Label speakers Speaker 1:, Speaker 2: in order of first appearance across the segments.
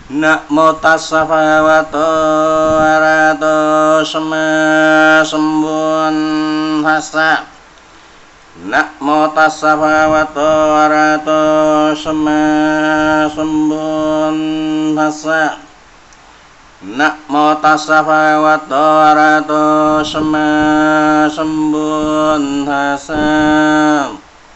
Speaker 1: Namo tassa bhagavato arahato samma sambuddhassa. Namo tassa bhagavato arahato samma sambuddhassa. Namo tassa bhagavato arahato samma sambuddhassa.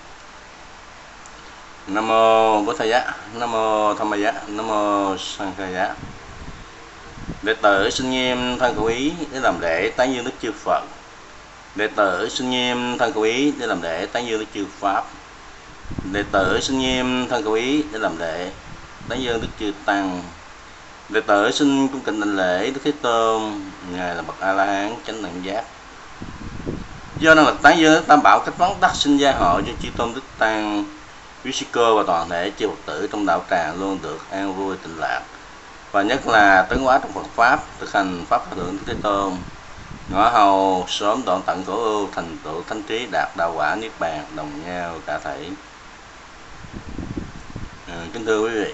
Speaker 1: Nam mô Bổn Thầy Giá, Nam mô Tham Mê Giá, Nam mô Sang Khai Giá. Đệ tử xin nghiêm thân khẩu ý để làm lễ tán dương đức chư Phật. Đệ tử xin nghiêm thân khẩu ý để làm lễ tán dương đức chư Pháp. Đệ tử xin nghiêm thân khẩu ý để làm lễ tán dương đức chư Tăng. Đệ tử xin cung kính đảnh lễ Đức Thế Tôn, ngài là bậc A La Hán chánh đẳng giác. Do năng lực tán dương Tam Bảo cách vấn đắc sinh gia hộ cho chư Tôn Đức Tăng, quý sư cô và toàn thể chư Phật tử trong đạo tràng luôn được an vui tịnh lạc, và nhất là tấn hóa trong Phật pháp, thực hành pháp hòa thượng Đức Thế Tôn, ngõ hầu sớm đoạn tận khổ ưu, thành tựu thánh trí, đạt đạo quả niết bàn, đồng nhau cả thảy. Kính thưa quý vị,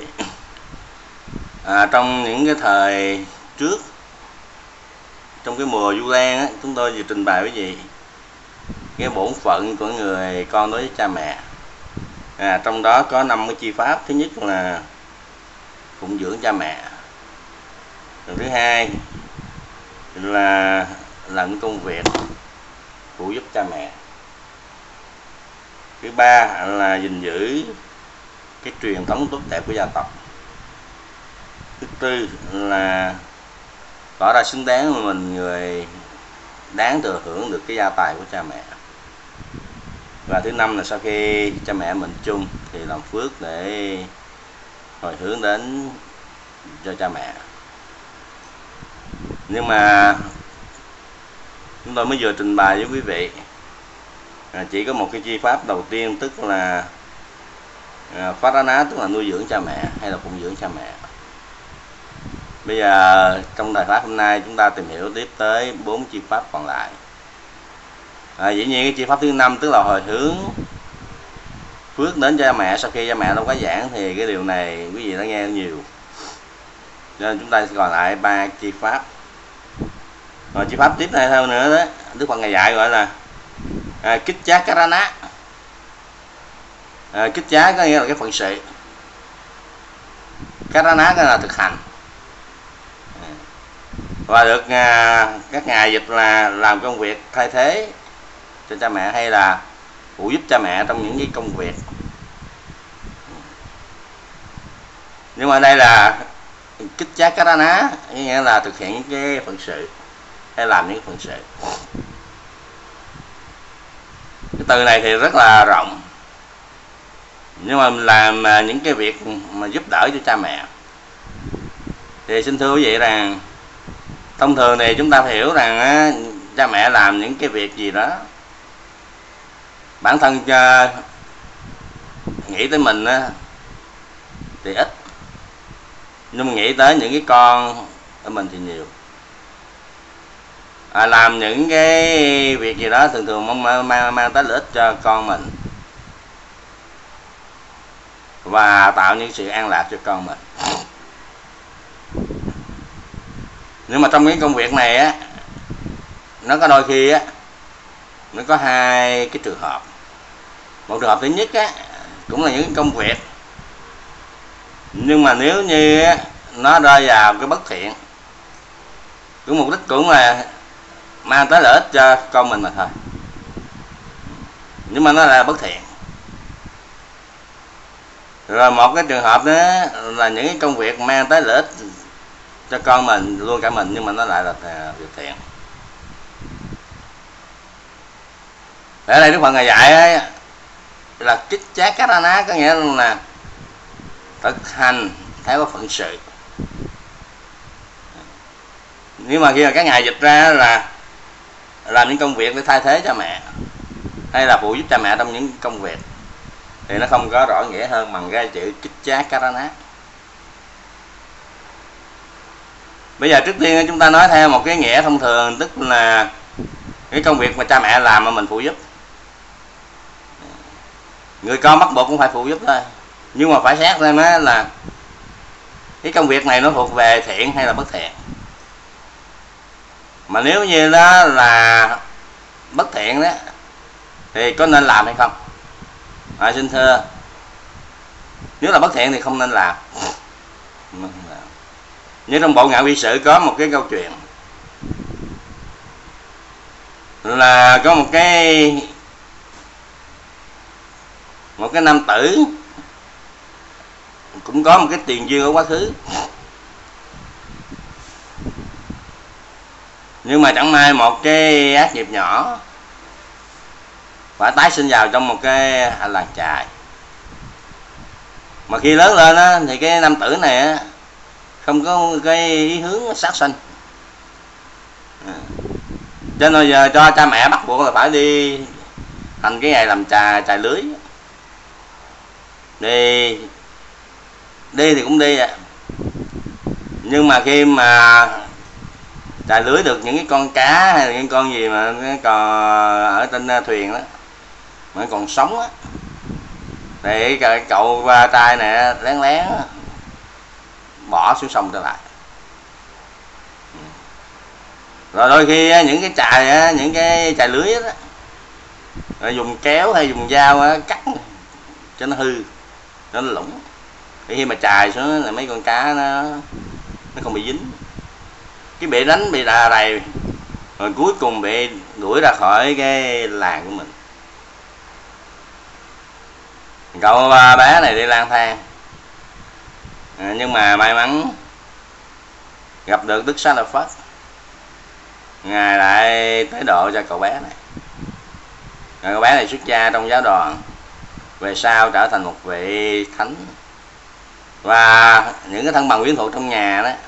Speaker 1: trong những cái thời trước, trong cái mùa Vu Lan chúng tôi vừa trình bày quý vị cái bổn phận của người con đối với cha mẹ. Trong đó có 5 cái chi pháp. Thứ nhất là phụng dưỡng cha mẹ. Thứ hai là làm công việc phụ giúp cha mẹ. Thứ ba là gìn giữ cái truyền thống tốt đẹp của gia tộc. Thứ tư là tỏ ra xứng đáng mà mình người đáng thừa hưởng được cái gia tài của cha mẹ. Và thứ năm là sau khi cha mẹ mình chung thì làm phước để hồi hướng đến cho cha mẹ. Nhưng mà chúng tôi mới vừa trình bày với quý vị chỉ có một cái chi pháp đầu tiên, tức là phát á ná, tức là nuôi dưỡng cha mẹ hay là phụng dưỡng cha mẹ. Bây giờ trong bài pháp hôm nay chúng ta tìm hiểu tiếp tới 4 chi pháp còn lại. Dĩ nhiên cái chi pháp thứ 5 tức là hồi hướng phước đến cha mẹ sau khi cha mẹ đâu có giảng, thì cái điều này quý vị đã nghe nhiều, cho nên chúng ta sẽ còn lại 3 chi pháp. Rồi chi pháp tiếp theo nữa đó, Đức Phật ngài dạy gọi là kích chá karana. Kích chá có nghĩa là cái phận sự, karana có là thực hành, và được các ngài dịch là làm công việc thay thế cho cha mẹ hay là phụ giúp cha mẹ trong những cái công việc. Nhưng mà đây là kích chá karana, nghĩa là thực hiện những cái phận sự hay làm những cái phận sự. Cái từ này thì rất là rộng, nhưng mà mình làm những cái việc mà giúp đỡ cho cha mẹ thì xin thưa quý vị rằng thông thường thì chúng ta phải hiểu rằng cha mẹ làm những cái việc gì đó bản thân nghĩ tới mình thì ít, nhưng mà nghĩ tới những cái con của mình thì nhiều. Làm những cái việc gì đó thường thường mang tới lợi ích cho con mình và tạo những sự an lạc cho con mình. Nhưng mà trong cái công việc này á, nó có đôi khi á, nó có hai cái trường hợp. Một trường hợp thứ nhất á, cũng là những công việc, nhưng mà nếu như á, nó rơi vào cái bất thiện, cái mục đích cũng là mang tới lợi ích cho con mình mà thôi, nhưng mà nó là bất thiện. Rồi một cái trường hợp nữa là những cái công việc mang tới lợi ích cho con mình, luôn cả mình, nhưng mà nó lại là việc thiện. Ở đây Đức Phật ngài dạy ấy, là kích chá karana, có nghĩa là thực hành theo cái phận sự. Nhưng mà khi mà các ngài dịch ra là làm những công việc để thay thế cha mẹ hay là phụ giúp cha mẹ trong những công việc thì nó không có rõ nghĩa hơn bằng cái chữ kích chá karana. Bây giờ trước tiên chúng ta nói theo một cái nghĩa thông thường, tức là cái công việc mà cha mẹ làm mà mình phụ giúp. Người con bắt buộc cũng phải phụ giúp thôi, nhưng mà phải xét xem là cái công việc này nó thuộc về thiện hay là bất thiện. Mà nếu như đó là bất thiện đó thì có nên làm hay không? Xin thưa, nếu là bất thiện thì không nên làm. Như trong bộ Ngạo Vi Sự có một cái câu chuyện là có một cái nam tử cũng có một cái tiền duyên ở quá khứ, nhưng mà chẳng may một cái ác nghiệp nhỏ phải tái sinh vào trong một cái làng chài. Mà khi lớn lên á, thì cái nam tử này á, không có cái ý hướng sát sanh, cho nên giờ cho cha mẹ bắt buộc là phải đi hành cái nghề làm chài lưới. Đi thì cũng đi nhưng mà khi mà chài lưới được những cái con cá hay là những con gì mà nó còn ở trên thuyền đó mà còn sống á, thì cái cậu trai này lén lén bỏ xuống sông trở lại. Rồi đôi khi những cái chài những cái chài lưới đó rồi dùng kéo hay dùng dao cắt cho nó hư, cho nó lủng, thì khi mà chài xuống là mấy con cá nó không bị dính, cái bị đánh bị đà đầy, rồi cuối cùng bị đuổi ra khỏi cái làng của mình. Cậu bé này đi lang thang, nhưng mà may mắn gặp được Đức Xá Lợi Phất. Ngài lại tới độ cho cậu bé này. Rồi cậu bé này xuất gia trong giáo đoàn, về sau trở thành một vị thánh. Và những cái thân bằng quyến thuộc trong nhà đó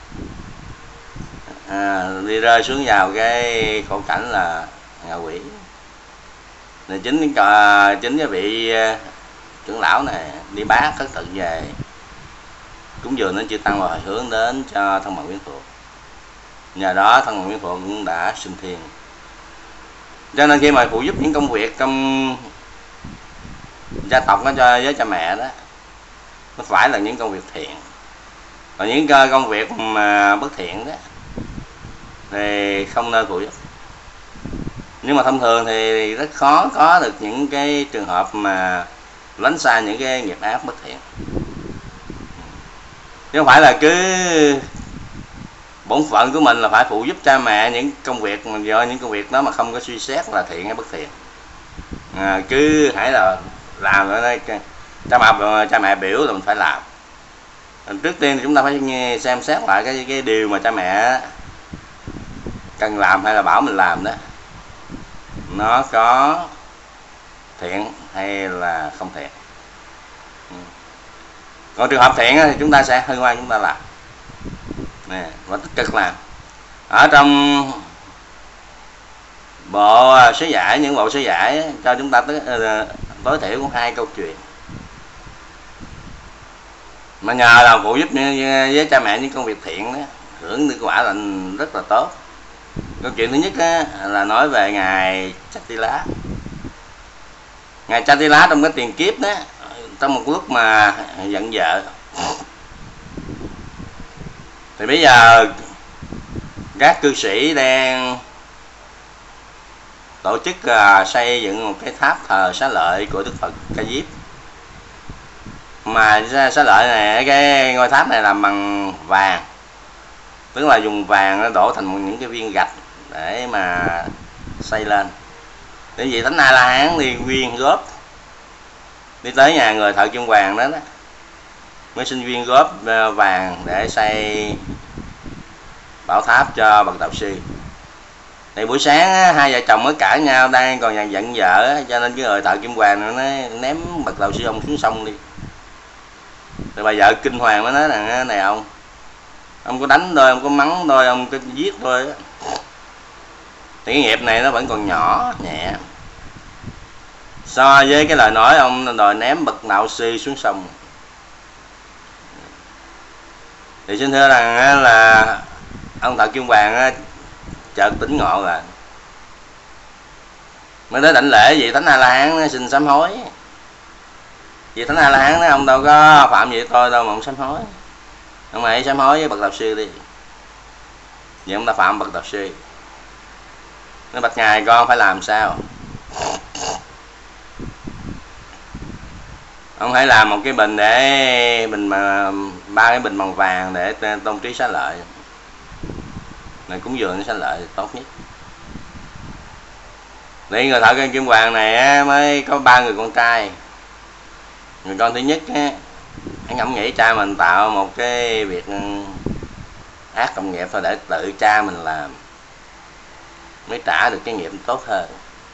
Speaker 1: đi rơi xuống vào cái khổ cảnh là ngạ quỷ. Thì chính cái vị trưởng lão này đi bác khất thực về cúng dường đến chư tăng và hồi hướng đến cho thân bằng quyến thuộc. Nhờ đó thân bằng quyến thuộc cũng đã sinh thiên. Cho nên khi mà phụ giúp những công việc trong gia tộc đó cho với cha mẹ đó, nó phải là những công việc thiện. Còn những công việc mà bất thiện đó thì không nên phụ giúp. Nhưng mà thông thường thì rất khó có được những cái trường hợp mà lánh xa những cái nghiệp ác bất thiện. Chứ không phải là cứ bổn phận của mình là phải phụ giúp cha mẹ những công việc mà do những công việc đó mà không có suy xét là thiện hay bất thiện. Cứ hãy là làm ở đây, cha mẹ biểu là mình phải làm. Trước tiên thì chúng ta phải xem xét lại cái điều mà cha mẹ cần làm hay là bảo mình làm đó, nó có thiện hay là không thiện. Còn trường hợp thiện thì chúng ta sẽ hân hoan chúng ta làm nè, và tích cực làm. Ở trong bộ sớ giải, những bộ sớ giải cho chúng ta tối thiểu cũng 2 câu chuyện mà nhờ là phụ giúp với cha mẹ những công việc thiện đó, hưởng được quả là rất là tốt. Câu chuyện thứ nhất là nói về ngài Chatila. Ngài Chatila trong cái tiền kiếp đó, trong một lúc mà giận vợ, thì bây giờ các cư sĩ đang tổ chức xây dựng một cái tháp thờ Xá Lợi của Đức Phật Ca Diếp. Mà Xá Lợi này, cái ngôi tháp này làm bằng vàng, tức là dùng vàng nó đổ thành những cái viên gạch để mà xây lên. Để vậy Thánh A La Hán đi quyên góp, đi tới nhà người thợ kim hoàng đó, mới xin viên góp vàng để xây bảo tháp cho bậc đạo sư. Thì buổi sáng hai vợ chồng mới cãi nhau, đang còn giận vợ, cho nên cái người thợ kim hoàng nó ném bậc đạo sư ông xuống sông đi. Rồi bà vợ kinh hoàng mới nói rằng này ông có đánh tôi, ông có mắng tôi, ông có giết tôi. Thì cái nghiệp này nó vẫn còn nhỏ nhẹ so với cái lời nói ông đòi ném bậc đạo sư xuống sông. Thì xin thưa rằng là ông thợ kim hoàng chợt tỉnh ngộ là mới tới đảnh lễ vị Thánh A La Hán xin sám hối. Vì Thánh A La Hán nói ông đâu có phạm gì tôi đâu mà ông sám hối. Ông hãy sám hối với bậc đạo sư đi. Vậy ông ta phạm bậc đạo sư. Nó bạch ngài con phải làm sao? Ông hãy làm một cái bình để bình mà 3 cái bình bằng vàng để tôn trí xá lợi. Này cúng dường xá lợi tốt nhất. Để người thợ kim hoàng này mới có 3 người con trai. Người con thứ nhất á, anh ngẫm nghĩ cha mình tạo một cái việc ác cộng nghiệp thôi để tự cha mình làm mới trả được cái nghiệp tốt hơn.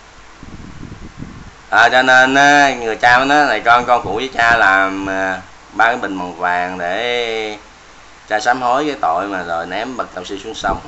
Speaker 1: Cho nên người cha mới nói này con phụ với cha làm 3 cái bình bằng vàng để cha sám hối cái tội mà rồi ném bậc đạo sư xuống sông.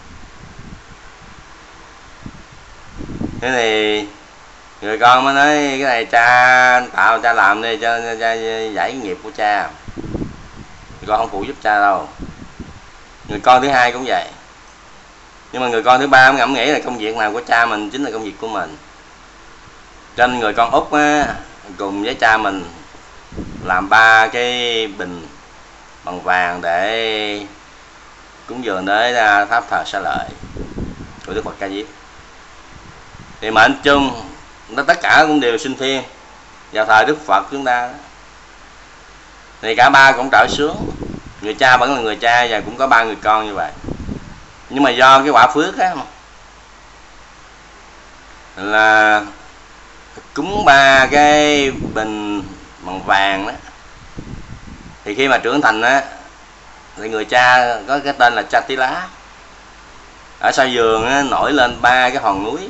Speaker 1: Thế thì người con mới nói cái này cha tạo cha làm đi cho cha giải cái nghiệp của cha. Con không phụ giúp cha đâu. Người con thứ hai cũng vậy. Nhưng mà người con thứ ba ngẫm nghĩ là công việc nào của cha mình chính là công việc của mình. Cho nên người con út á, cùng với cha mình làm 3 cái bình bằng vàng để cúng dường để tháp thờ xá lợi của Đức Phật Ca Diếp. Thì mệnh chung nó tất cả cũng đều sinh thiên vào thời Đức Phật chúng ta. Thì cả 3 cũng trở xuống. Người cha vẫn là người cha và cũng có 3 người con như vậy. Nhưng mà do cái quả phước á, là cúng 3 cái bình bằng vàng đó, thì khi mà trưởng thành á thì người cha có cái tên là Cha Tí Lá. Ở sau vườn á, nổi lên 3 cái hòn núi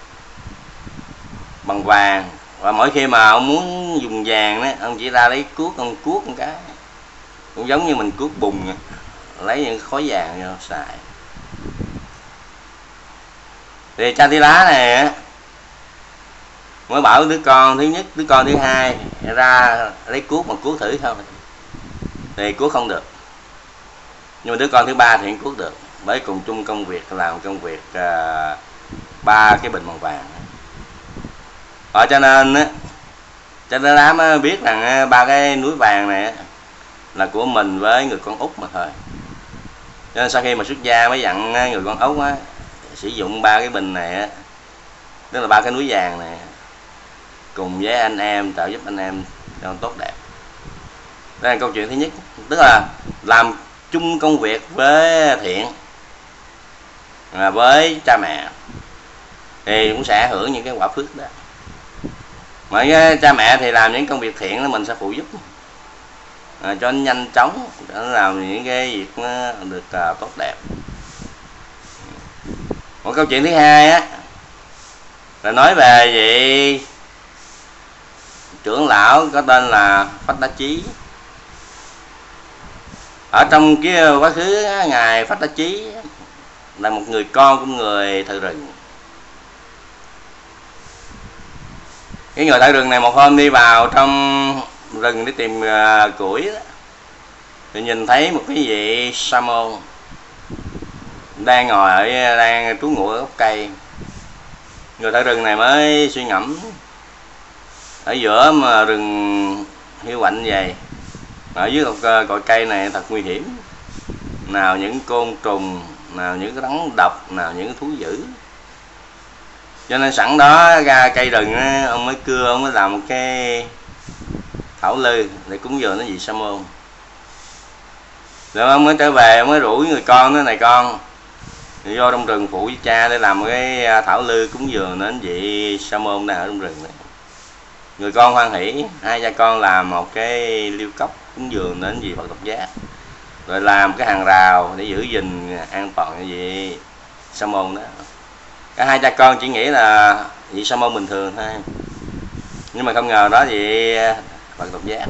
Speaker 1: bằng vàng, và mỗi khi mà ông muốn dùng vàng đó, ông chỉ ra lấy cuốc, ông cuốc một cái cũng giống như mình cuốc bùn, lấy những khối vàng vô xài. Thì Cha Tí Lá này á mới bảo đứa con thứ nhất, đứa con thứ hai ra lấy cuốc mà cuốc thử thôi, thì cuốc không được. Nhưng mà đứa con thứ ba thì cuốc được, bởi cùng chung công việc, làm công việc 3 cái bình bằng vàng. Cho nên á, Cha Tí Lá mới biết rằng 3 cái núi vàng này là của mình với người con út mà thôi. Cho nên sau khi mà xuất gia mới dặn người con út á, sử dụng 3 cái bình này á, tức là 3 cái núi vàng này, cùng với anh em trợ giúp anh em cho tốt đẹp. Đây là câu chuyện thứ nhất, tức là làm chung công việc với thiện với cha mẹ thì cũng sẽ hưởng những cái quả phước đó. Mà cha mẹ thì làm những công việc thiện đó mình sẽ phụ giúp cho nó nhanh chóng, cho nó làm những cái việc nó được tốt đẹp. Một câu chuyện thứ hai á là nói về vị trưởng lão có tên là Phách Đá Chí. Ở trong cái quá khứ, ngài Phách Đá Chí là một người con của người thợ rừng. Cái người thợ rừng này một hôm đi vào trong rừng để tìm củi đó, thì nhìn thấy một cái vị sa môn đang ngồi đang trú ngụ ở gốc cây. Người thợ rừng này mới suy ngẫm, ở giữa mà rừng hiu quạnh vậy, ở dưới cội cây này thật nguy hiểm, nào những côn trùng, nào những cái rắn độc, nào những cái thú dữ. Cho nên sẵn đó ra cây rừng á, ông mới cưa, ông mới làm một cái thảo lư để cúng dường cái vị sa môn. Rồi ông mới trở về, ông mới rủ người con nói này con thì vô trong rừng phụ với cha để làm một cái thảo lư cúng dường đến vị sa môn đang ở trong rừng này. Người con hoan hỷ, hai cha con làm một cái liêu cốc cúng dường đến vị Phật Độc Giác, rồi làm cái hàng rào để giữ gìn an toàn cho vị sa môn đó. Cả hai cha con chỉ nghĩ là vị sa môn bình thường thôi, nhưng mà không ngờ đó vị Phật Độc Giác.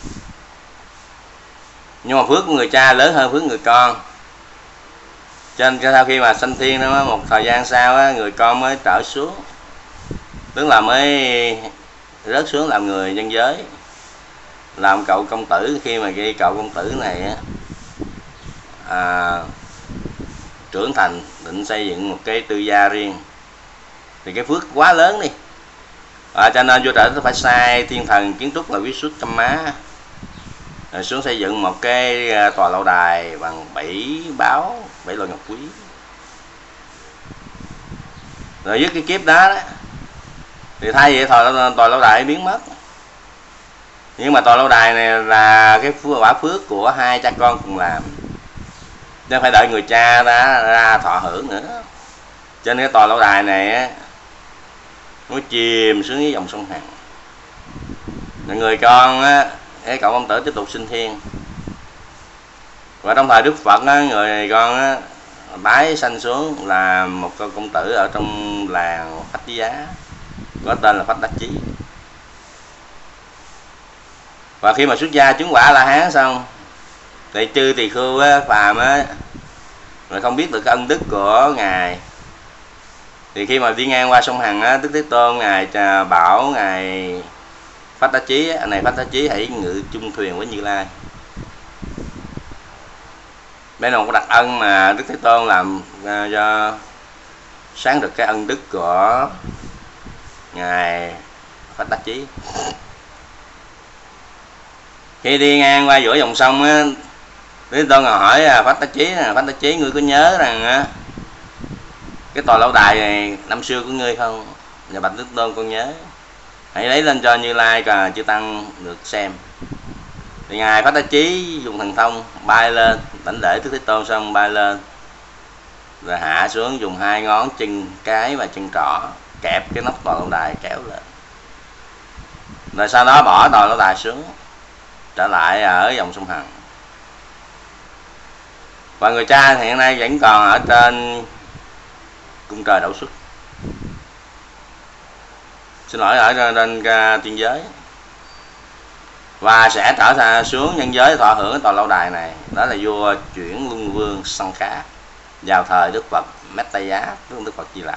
Speaker 1: Nhưng mà phước của người cha lớn hơn phước người con. Cho nên sau khi mà sanh thiên đó, một thời gian sau á, người con mới trở xuống, tức là mới rớt xuống làm người nhân giới, làm cậu công tử. Khi mà cái cậu công tử này trưởng thành định xây dựng một cái tư gia riêng, thì cái phước quá lớn đi, cho nên vua Trời phải sai thiên thần kiến trúc là Visuttama rồi xuống xây dựng một cái tòa lâu đài bằng 7 báo, 7 loại ngọc quý. Rồi dứt cái kiếp đó, thì thay vậy tòa lâu đài biến mất. Nhưng mà tòa lâu đài này là cái quả phước của hai cha con cùng làm, chứ phải đợi người cha đã ra thọ hưởng nữa. Cho nên cái tòa lâu đài này nó chìm xuống dưới dòng sông Hằng. Người con cái cậu công tử tiếp tục sinh thiên. Và trong thời Đức Phật người con tái sanh xuống là một công tử ở trong làng Phách Giá, có tên là Phách Đắc Chí. Và khi mà xuất gia chứng quả La Hán xong, thì chư tỳ khưu phàm rồi không biết được cái ân đức của ngài, thì khi mà đi ngang qua sông Hằng Đức Thế Tôn ngài bảo ngài Phách Đắc Chí, này Phách Đắc Chí hãy ngự chung thuyền với Như Lai. Đây là một đặc ân mà Đức Thế Tôn làm cho sáng được cái ân đức của ngài Phách Đắc Chí. Khi đi ngang qua giữa dòng sông Đức Thế Tôn hỏi Phách Đắc Chí, ngươi có nhớ rằng cái tòa lâu đài này năm xưa của ngươi không? Và bạch Đức Tôn, con nhớ. Hãy lấy lên cho Như Lai và chư tăng được xem. Thì ngài Phách Đắc Chí dùng thần thông bay lên, đảnh lễ Đức Thế Tôn xong bay lên, rồi hạ xuống, dùng hai ngón chân cái và chân trỏ kẹp cái nóc tòa lâu đài kéo lên. Rồi sau đó bỏ tòa lâu đài xuống, trở lại ở dòng sông Hằng. Và người cha thì hiện nay vẫn còn ở trên cung trời Đậu Xuất, xin lỗi, ở trên tiên giới, và sẽ trở xuống nhân giới thọ hưởng tòa lâu đài này. Đó là vua Chuyển Luân Vương Sanh Khá vào thời Đức Phật Metta Giá, Đức Phật Di Lặc.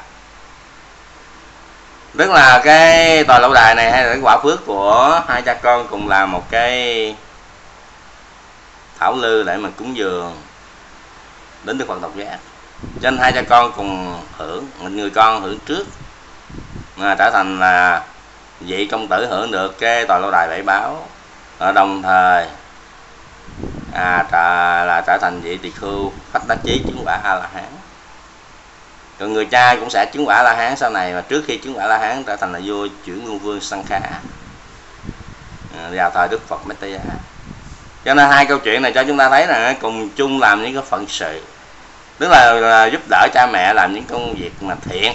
Speaker 1: Tức là cái tòa lâu đài này hay là cái quả phước của hai cha con cùng làm một cái thảo lư để mà cúng dường đến Đức Phật Độc Giác. Cho nên hai cha con cùng hưởng, người con hưởng trước mà trở thành là vị công tử hưởng được cái tòa lâu đài 7 báo, ở đồng thời là trở thành vị tỳ khưu Phách Đắc Chí chứng quả A La Hán. Còn người cha cũng sẽ chứng quả La Hán sau này, mà trước khi chứng quả La Hán trở thành là vua Chuyển Luân Vương Sanh Khá vào thời Đức Phật Metta Giá. Cho nên hai câu chuyện này cho chúng ta thấy là cùng chung làm những cái phận sự, tức là giúp đỡ cha mẹ làm những công việc mà thiện.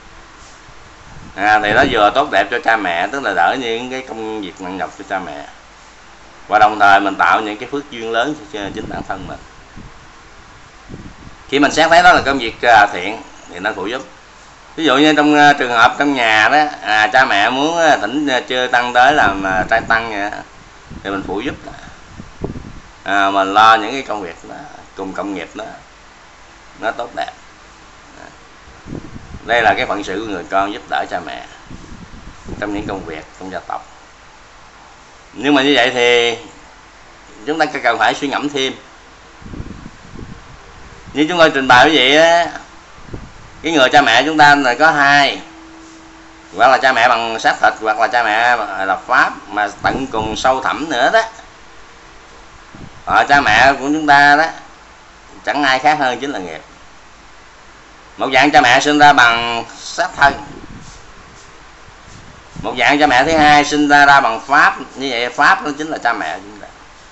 Speaker 1: Thì nó vừa tốt đẹp cho cha mẹ, tức là đỡ những cái công việc nặng nhọc cho cha mẹ, và đồng thời mình tạo những cái phước duyên lớn cho chính bản thân mình. Khi mình xét thấy đó là công việc thiện thì nó phụ giúp. Ví dụ như trong trường hợp trong nhà đó, cha mẹ muốn thỉnh chư tăng tới làm trai tăng vậy đó, thì mình phụ giúp đó. Mình lo những cái công việc đó, cùng công nghiệp đó nó tốt đẹp. Đây là cái phận sự của người con, giúp đỡ cha mẹ trong những công việc trong gia tộc. Nhưng mà như vậy thì chúng ta cần phải suy ngẫm thêm. Như chúng tôi trình bày quý vị á, cái người cha mẹ chúng ta là có hai, hoặc là cha mẹ bằng xác thịt, hoặc là cha mẹ là pháp, mà tận cùng sâu thẳm nữa đó, cha mẹ của chúng ta đó chẳng ai khác hơn chính là nghiệp. Một dạng cha mẹ sinh ra bằng xác thân, một dạng cha mẹ thứ hai sinh ra bằng pháp. Như vậy pháp nó chính là cha mẹ chúng ta.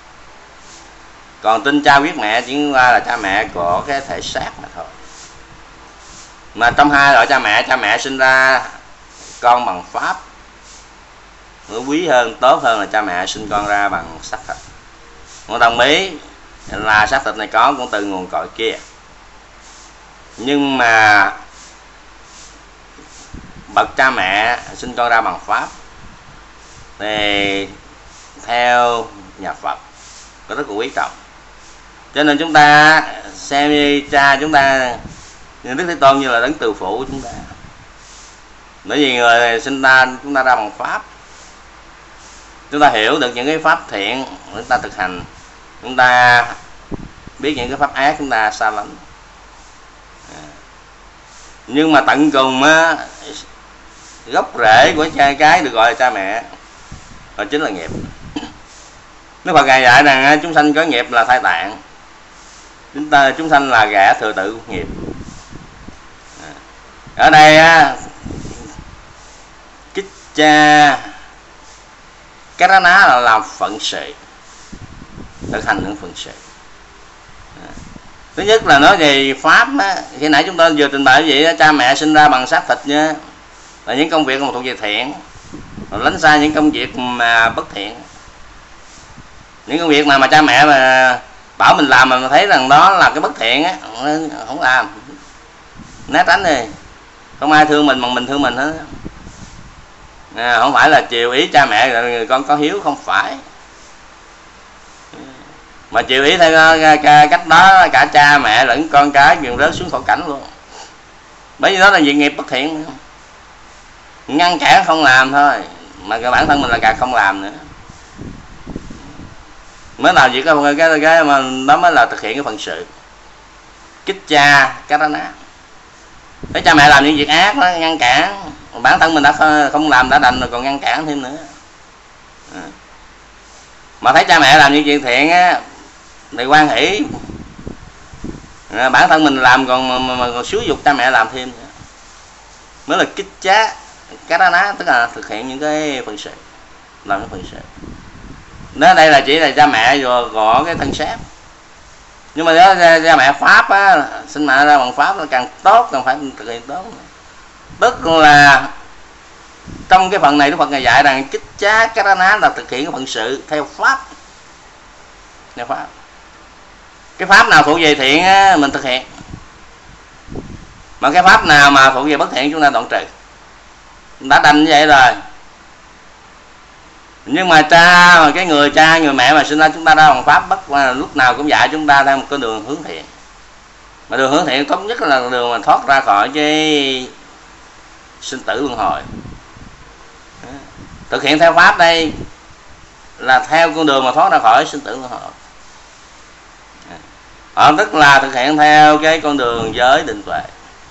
Speaker 1: Còn tinh cha huyết mẹ chỉ là cha mẹ của cái thể xác mà thôi. Mà trong hai loại cha mẹ sinh ra con bằng pháp nó quý hơn, tốt hơn là cha mẹ sinh con ra bằng xác thịt. Con đồng ý là xác thịt này có cũng từ nguồn cội kia, nhưng mà bậc cha mẹ sinh con ra bằng pháp thì theo nhà Phật có rất là quý trọng. Cho nên chúng ta xem như cha chúng ta, như Đức Thế Tôn như là đấng từ phụ của chúng ta. Bởi vì người sinh ra chúng ta ra bằng pháp, chúng ta hiểu được những cái pháp thiện chúng ta thực hành, chúng ta biết những cái pháp ác chúng ta xa lánh. Nhưng mà tận cùng á, gốc rễ của cái được gọi là cha mẹ, đó chính là nghiệp. Đức Phật Ngài dạy rằng chúng sanh có nghiệp là thai tạng, chúng sanh là gã thừa tự nghiệp. Ở đây Kích Cha Karana là làm phận sự, thực hành những phận sự. Thứ nhất là nói về pháp á, khi nãy chúng ta vừa trình bày vậy đó, cha mẹ sinh ra bằng xác thịt nha, là những công việc mà thuộc về thiện, lánh xa những công việc mà bất thiện. Những công việc mà cha mẹ mà bảo mình làm mà thấy rằng đó là cái bất thiện á, không làm, né tránh đi, không ai thương mình bằng mình thương mình hết. Không phải là chiều ý cha mẹ rồi con có hiếu, không phải, mà chiều ý theo cách đó cả cha mẹ lẫn con cái đều rớt xuống khổ cảnh luôn. Bởi vì đó là việc nghiệp bất thiện, ngăn cản không làm thôi, mà cái bản thân mình là càng không làm nữa. Mới làm việc cái mà đó mới là thực hiện cái phận sự. Kích Cha Karana, thấy cha mẹ làm những việc ác đó, ngăn cản, bản thân mình đã không làm đã đành rồi còn ngăn cản thêm nữa. Mà thấy cha mẹ làm những việc thiện á thì hoan hỷ, bản thân mình làm còn xúi dục cha mẹ làm thêm nữa. Mới là Kích Cha Karana, tức là thực hiện những cái phận sự, làm những phận sự. Đó đây là chỉ là cha mẹ gõ cái thân xác, nhưng mà đó cha mẹ pháp á, sinh mẹ ra bằng pháp là càng tốt, càng phải thực hiện tốt. Tức là trong cái phần này Đức Phật Ngài dạy rằng Kích Cha Karana là thực hiện cái phận sự theo pháp. Theo pháp, cái pháp nào thuộc về thiện á, mình thực hiện, mà cái pháp nào mà thuộc về bất thiện chúng ta đoạn trừ. Đã đành như vậy rồi. Nhưng mà cái người cha người mẹ mà sinh ra chúng ta ra bằng pháp, lúc nào cũng dạy chúng ta theo một cái đường hướng thiện. Mà đường hướng thiện tốt nhất là đường mà thoát ra khỏi cái sinh tử luân hồi. Thực hiện theo pháp đây là theo con đường mà thoát ra khỏi sinh tử luân hồi. Tức là thực hiện theo cái con đường giới định tuệ.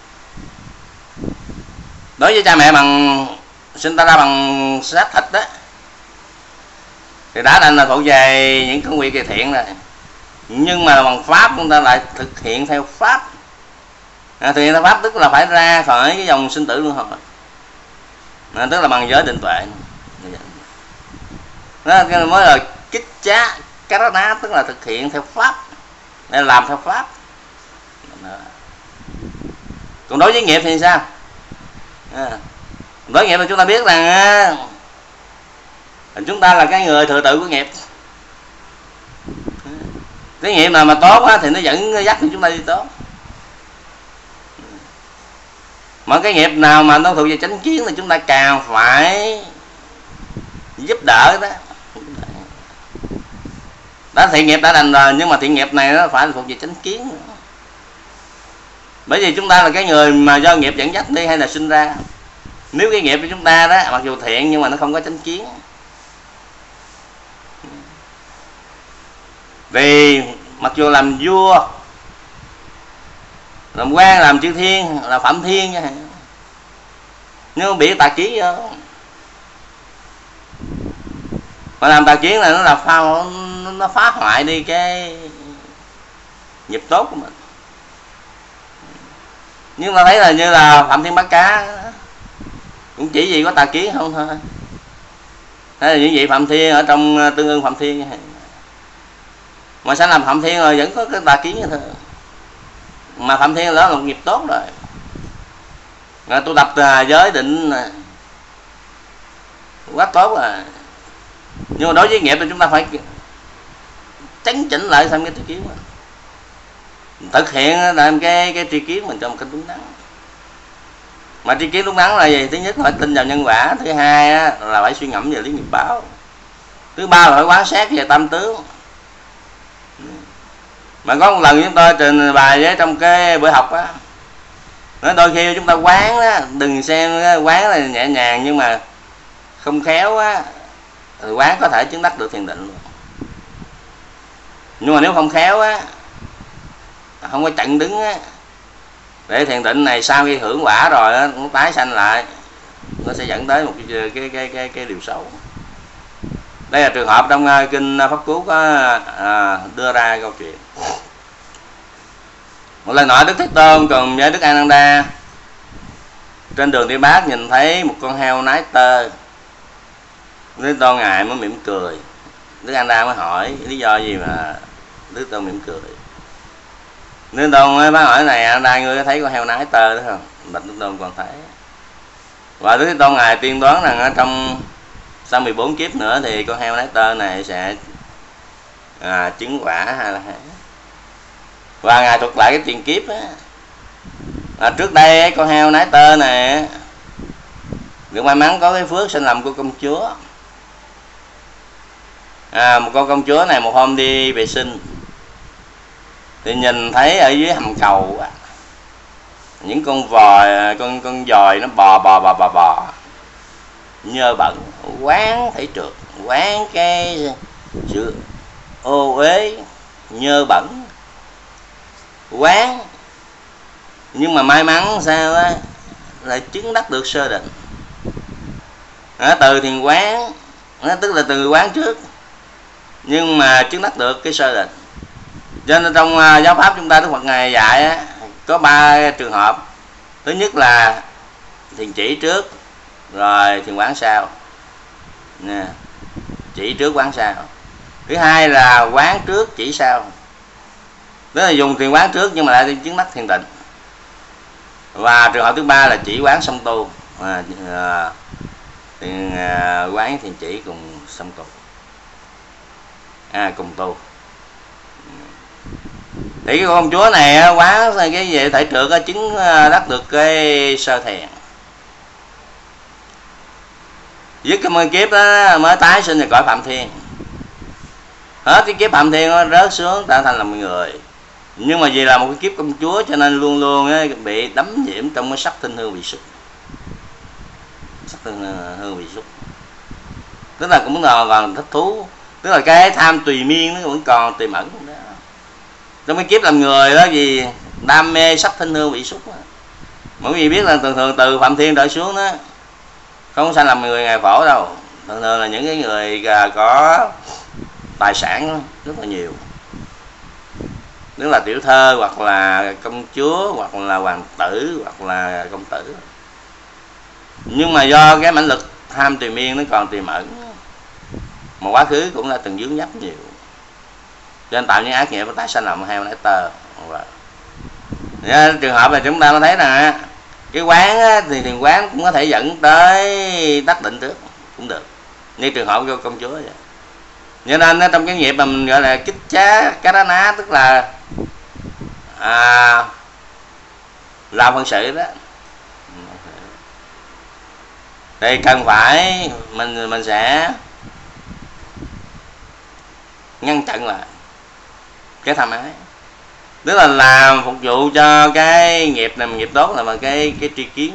Speaker 1: Đối với cha mẹ bằng sinh ta ra bằng xác thịt đó thì đã đành là thuộc về những công việc thiện rồi. Nhưng mà bằng pháp chúng ta lại thực hiện theo pháp. Thực hiện theo pháp tức là phải ra khỏi cái dòng sinh tử luân hồi, tức là bằng giới định tuệ. Đó mới là Kích Cha Karana, tức là thực hiện theo pháp, để làm theo pháp. Còn đối với nghiệp thì sao? Đối với nghiệp thì chúng ta biết rằng chúng ta là cái người thừa tự của nghiệp. Cái nghiệp nào mà tốt á, thì nó dẫn dắt chúng ta đi tốt. Mà cái nghiệp nào mà nó thuộc về chánh kiến thì chúng ta càng phải giúp đỡ đó. Đó, thiện nghiệp đã đành rồi, nhưng mà thiện nghiệp này nó phải thuộc về chánh kiến nữa. Bởi vì chúng ta là cái người mà do nghiệp dẫn dắt đi hay là sinh ra. Nếu cái nghiệp của chúng ta đó mặc dù thiện nhưng mà nó không có chánh kiến, vì mặc dù làm vua, làm quan, làm chư thiên, là phạm thiên nha, nhưng bị tà kiến vô. Mà làm tà kiến là nó phá hoại đi cái nghiệp tốt của mình. Nhưng ta thấy là như là Phạm Thiên Bắt Cá cũng chỉ gì có tà kiến không thôi. Thế là những vị Phạm Thiên ở trong Tương Ưng Phạm Thiên, mà sao làm Phạm Thiên rồi vẫn có cái tà kiến như thế. Mà Phạm Thiên đó là một nghiệp tốt rồi, tu tập giới định quá tốt rồi. Nhưng mà đối với nghiệp thì chúng ta phải chấn chỉnh lại xem cái tri kiến mình, thực hiện làm cái tri kiến mình cho một cách đúng đắn. Mà tri kiến đúng đắn là gì? Thứ nhất là phải tin vào nhân quả, thứ hai là phải suy ngẫm về lý nghiệp báo, thứ ba là phải quán sát về tâm tướng. Mà có một lần chúng tôi trình bày với trong cái buổi học á, nói đôi khi chúng ta quán á, đừng xem quán là nhẹ nhàng, nhưng mà không khéo á, quán có thể chứng đắc được thiền định luôn. Nhưng mà nếu không khéo á, không có chặn đứng á, để thiền định này sau khi hưởng quả rồi á, nó tái sanh lại, nó sẽ dẫn tới một cái điều xấu. Đây là trường hợp trong kinh Pháp Cú có đưa ra câu chuyện. Một lần nọ Đức Thế Tôn cùng với Đức A Nan Đa trên đường đi Bát nhìn thấy một con heo nái tơ. Đức Thế Tôn ngài mới mỉm cười. Đức A Nan Đa mới hỏi lý do gì mà Đức Thế Tôn mỉm cười. Đức Thế Tôn mới bác hỏi này, A Nan Đa ngươi có thấy con heo nái tơ đó không? Bạch Đức Thế Tôn còn thấy. Và Đức Thế Tôn ngài tiên đoán rằng ở trong sau 14 kiếp nữa thì con heo nái tơ này sẽ chứng quả hay là và ngài thuật lại cái tiền kiếp á. Trước đây con heo nái tơ này được may mắn có cái phước sinh làm cô công chúa. Một con công chúa này một hôm đi vệ sinh thì nhìn thấy ở dưới hầm cầu những con con dòi nó bò nhơ bẩn, quán thể trượt, quán cái sự ô uế nhơ bẩn, quán. Nhưng mà may mắn sao á là chứng đắc được sơ định. Từ thiền quán, tức là từ quán trước, nhưng mà chứng đắc được cái sơ định. Cho nên trong giáo pháp chúng ta Đức Phật ngài dạy á, có 3 trường hợp. Thứ nhất là thiền chỉ trước, rồi thiền quán sau. Chỉ trước quán sau. Thứ hai là quán trước chỉ sau, tức là dùng thiền quán trước nhưng mà lại chứng đắc thiền định. Và trường hợp thứ 3 là chỉ quán song tu, thiền quán thiền chỉ cùng song tu, cùng tu. Thì cái con chúa này quán cái về thể trượt chứng đắc được cái sơ thiền. Dứt cái kiếp đó mới tái sinh về cõi Phạm Thiên. Hết cái kiếp Phạm Thiên nó rớt xuống tạo thành làm người. Nhưng mà vì là một cái kiếp công chúa cho nên luôn luôn bị đắm nhiễm trong cái sắc tinh hương vị xúc. Sắc tinh hương vị xúc, tức là cũng còn thích thú, tức là cái tham tùy miên nó vẫn còn tiềm ẩn đó. Trong cái kiếp làm người đó vì đam mê sắc tinh hương vị xúc. Mọi người biết là thường từ Phạm Thiên trở xuống đó không sanh làm người ngày phổ đâu. Thường là những cái người có tài sản rất là nhiều, tức là tiểu thơ hoặc là công chúa hoặc là hoàng tử hoặc là công tử. Nhưng mà do cái mãnh lực tham tùy miên nó còn tiềm ẩn, mà quá khứ cũng đã từng dướng dấp nhiều, cho nên tạo những ác nghiệp tái sanh làm heo nái tơ. Trường hợp này chúng ta mới thấy rằng cái quán thì thiền quán cũng có thể dẫn tới đắc định trước cũng được, như trường hợp của công chúa vậy. Cho nên trong cái nghiệp mà mình gọi là kích chá cá đá ná, tức là làm phận sự đó, thì cần phải mình sẽ ngăn chặn lại cái tham ái, tức là làm phục vụ cho cái nghiệp này, nghiệp tốt là bằng cái tri kiến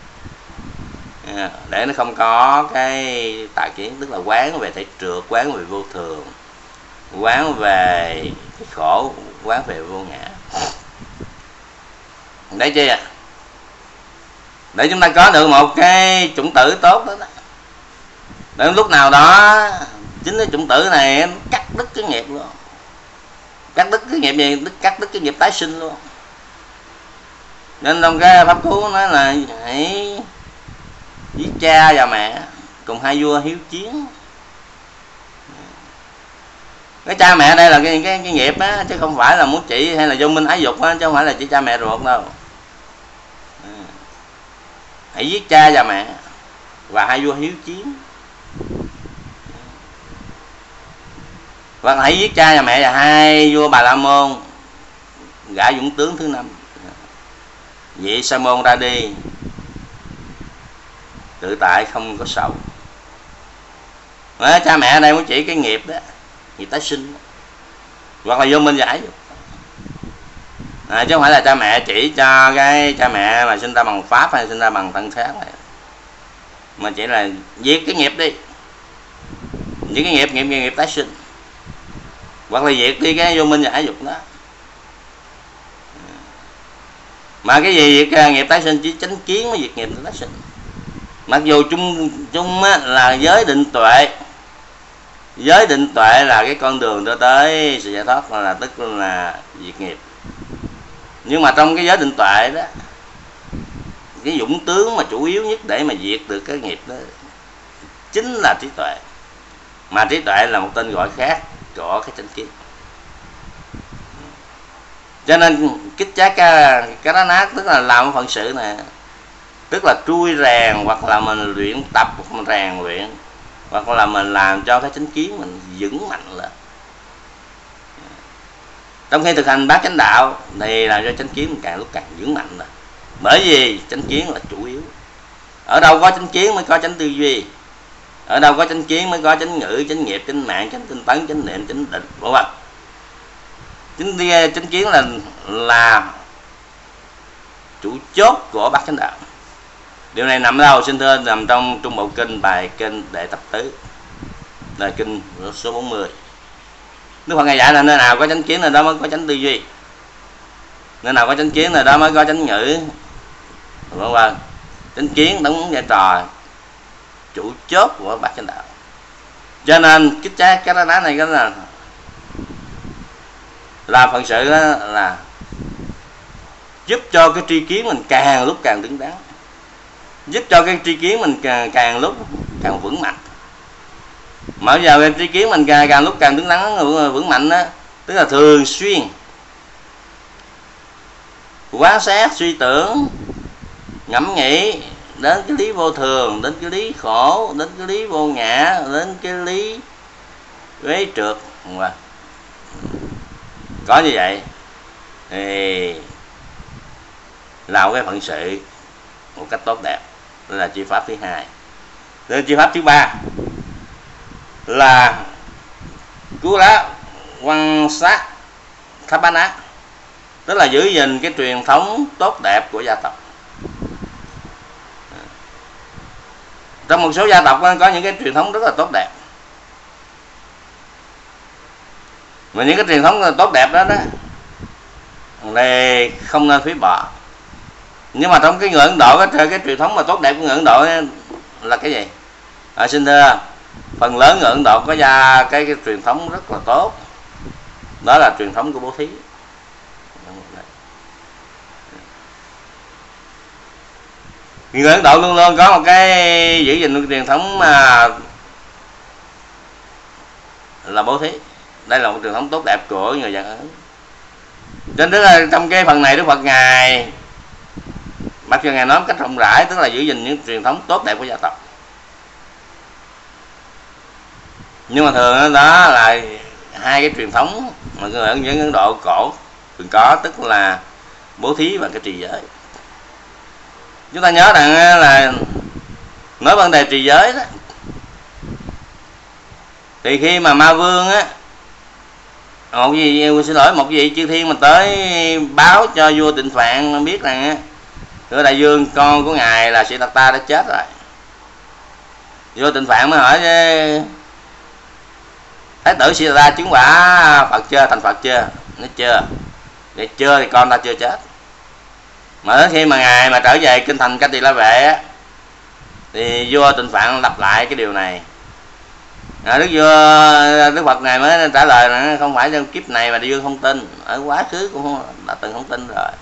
Speaker 1: để nó không có cái tà kiến, tức là quán về thể trượt, quán về vô thường, quán về cái khổ, quán về vô ngã. Đấy chưa? Để chúng ta có được một cái chủng tử tốt đó. Đến lúc nào đó chính cái chủng tử này cắt đứt cái nghiệp luôn. Cắt đứt cái nghiệp gì? Cắt đứt cái nghiệp tái sinh luôn. Nên trong cái pháp cú nói là hãy với cha và mẹ cùng hai vua hiếu chiến. Cái cha mẹ đây là cái nghiệp á, chứ không phải là muốn trị hay là vô minh ái dục á, chứ không phải là chỉ cha mẹ ruột đâu. Hãy giết cha và mẹ và hai vua hiếu chiến. Và hãy giết cha và mẹ và hai vua Bà La Môn, gã dũng tướng thứ 5. Vị Sa Môn ra đi tự tại không có sầu. Cha mẹ ở đây muốn chỉ cái nghiệp đó, nghiệp tái sinh, hoặc là vô minh và ái dục. Chứ không phải là cha mẹ chỉ cho cái cha mẹ mà sinh ra bằng pháp hay sinh ra bằng thân xác này, mà chỉ là diệt cái nghiệp đi, diệt cái nghiệp tái sinh, hoặc là diệt đi cái vô minh và ái dục đó. Mà cái gì diệt nghiệp tái sinh chỉ chánh kiến mới diệt nghiệp tái sinh. Mặc dù chung là giới định tuệ Giới định tuệ là cái con đường đưa tới sự giải thoát, là tức là diệt nghiệp. Nhưng mà trong cái giới định tuệ đó, cái dũng tướng mà chủ yếu nhất để mà diệt được cái nghiệp đó chính là trí tuệ. Mà trí tuệ là một tên gọi khác của cái chánh kiến. Cho nên kích chá cái đó nát tức là làm phận sự này, tức là trui rèn, hoặc là mình luyện tập, hoặc mình rèn luyện, hoặc là mình làm cho cái chánh kiến mình vững mạnh lên. Trong khi thực hành bát chánh đạo thì làm cho chánh kiến mình càng lúc càng vững mạnh rồi. Bởi vì chánh kiến là chủ yếu. Ở đâu có chánh kiến mới có chánh tư duy. Ở đâu có chánh kiến mới có chánh ngữ, chánh nghiệp, chánh mạng, chánh tinh tấn, chánh niệm, chánh định, đúng không? Chánh kiến là chủ chốt của bát chánh đạo. Điều này nằm ở đâu xin thưa? Nằm trong Trung Bộ Kinh, bài kinh Đệ Tập Tứ, là kinh số 40. Đức Phật ngài dạy là nơi nào có chánh kiến là đó mới có chánh tư duy, nơi nào có chánh kiến là đó mới có chánh ngữ, đúng không? Chánh kiến đóng vai trò chủ chốt của bát chánh đạo. Cho nên kích trái cái đá này là làm phận sự đó là giúp cho cái tri kiến mình càng lúc càng đứng đắn, giúp cho cái tri kiến mình càng lúc càng vững mạnh. Mà bây giờ cái tri kiến mình càng lúc càng đứng đắn vững mạnh đó, tức là thường xuyên quan sát, suy tưởng, ngẫm nghĩ đến cái lý vô thường, đến cái lý khổ, đến cái lý vô ngã, đến cái lý uế trượt. Có như vậy thì làm cái phận sự một cách tốt đẹp. Đây là chi pháp thứ hai. Đến chi pháp thứ ba là cứu lá quan sát tháp bán á, tức là giữ gìn cái truyền thống tốt đẹp của gia tộc. Trong một số gia tộc có những cái truyền thống rất là tốt đẹp, mà những cái truyền thống tốt đẹp đó thì không nên phí bỏ. Nhưng mà trong cái người Ấn Độ cái truyền thống mà tốt đẹp của người Ấn Độ là cái gì? Xin thưa, phần lớn người Ấn Độ có cái truyền thống rất là tốt, đó là truyền thống của bố thí. Người Ấn Độ luôn luôn có một cái giữ gìn truyền thống mà là bố thí. Đây là một truyền thống tốt đẹp của người dân Ấn. Cho nên là trong cái phần này Đức Phật ngài mặc dù ngài nói một cách rộng rãi, tức là giữ gìn những truyền thống tốt đẹp của gia tộc, nhưng mà thường đó là hai cái truyền thống mà người ở dân Ấn Độ cổ thường có, tức là bố thí và cái trì giới. Chúng ta nhớ rằng là nói vấn đề trì giới đó, thì khi mà Ma Vương á, một vị chư thiên mà tới báo cho vua Tịnh Phạn biết rằng thưa đại vương, con của ngài là Siddhartha đã chết rồi. Vua Tịnh Phạn mới hỏi thái tử Siddhartha chứng quả Phật chưa, thành Phật chưa? Nói chưa. Vậy chưa thì con ta chưa chết. Mà đến khi mà ngài mà trở về kinh thành Ca Tỳ La Vệ á, thì vua Tịnh Phạn lặp lại cái điều này. Đức Phật ngài mới trả lời là không phải trong kiếp này mà đại vương không tin, ở quá khứ cũng đã từng không tin rồi.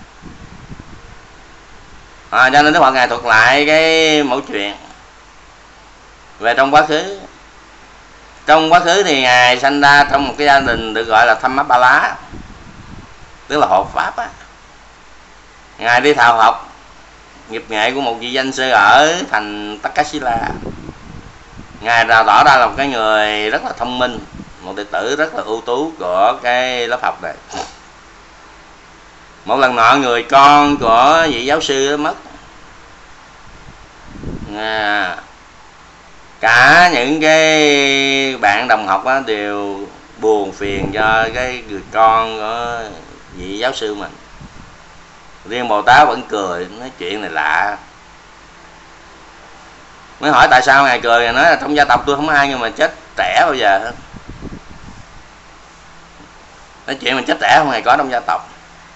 Speaker 1: Cho nên Đức Phật ngài thuật lại cái mẫu chuyện về trong quá khứ. Trong quá khứ thì ngài sanh ra trong một cái gia đình được gọi là Thammappala, tức là hộ pháp á. Ngài đi thạo học nghiệp nghệ của một vị danh sư ở thành Takasila. Ngài tỏ ra là một cái người rất là thông minh, một đệ tử rất là ưu tú của cái lớp học này. Một lần nọ người con của vị giáo sư mất. Cả những cái bạn đồng học đều buồn phiền cho cái người con của vị giáo sư mình. Riêng Bồ Tát vẫn cười, nói chuyện này lạ. Mới hỏi tại sao ngài cười, ngài nói là trong gia tộc tôi không có ai nhưng mà chết trẻ bao giờ hết. Nói chuyện mình chết trẻ không hề có trong gia tộc.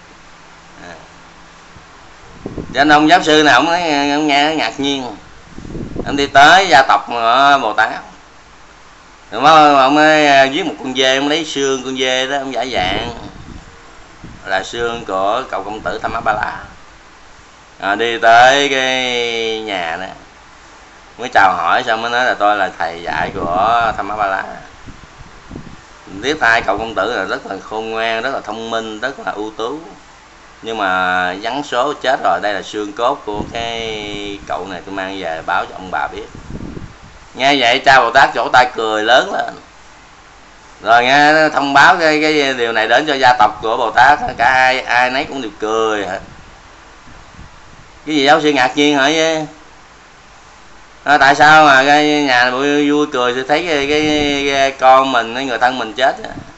Speaker 1: Cho nên ông giáo sư này ông nghe ngạc nhiên. Ông đi tới gia tộc Bồ Tát Ông ấy giết một con dê, ông lấy xương con dê đó, ông giả dạng là xương của cậu công tử Thammasapala. Đi tới cái nhà đó mới chào hỏi, xong mới nói là tôi là thầy dạy của Thammasapala. Tiếp hai cậu công tử là rất là khôn ngoan, rất là thông minh, rất là ưu tú, nhưng mà vắng số chết rồi. Đây là xương cốt của cái cậu này, tôi mang về báo cho ông bà biết. Nghe vậy cha Bồ Tát vỗ tay cười lớn lên, rồi nghe thông báo cái điều này đến cho gia tộc của Bồ Tát, cả ai nấy cũng đều cười. Cái gì giáo sư ngạc nhiên hỏi với tại sao mà cái nhà vui, vui cười thì thấy cái con mình, cái người thân mình chết.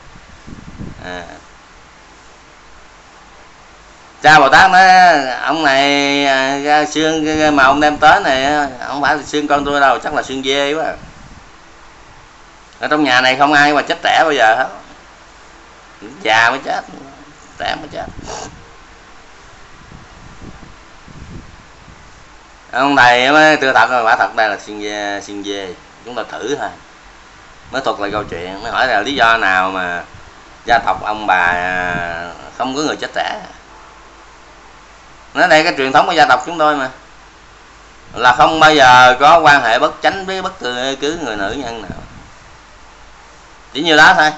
Speaker 1: Cha Bồ Tát nói ông này xương mà ông đem tới này không phải là xương con tôi đâu, chắc là xương dê quá. Ở trong nhà này không ai mà chết trẻ bao giờ hết, già mới chết, trẻ mới chết. Ông thầy mới tư thật, quả thật đây là xương dê, chúng ta thử thôi. Mới thuật lại câu chuyện, mới hỏi là lý do nào mà gia tộc ông bà không có người chết trẻ. Nói đây cái truyền thống của gia tộc chúng tôi mà là không bao giờ có quan hệ bất chánh với bất cứ người nữ nhân nào, chỉ như đó thôi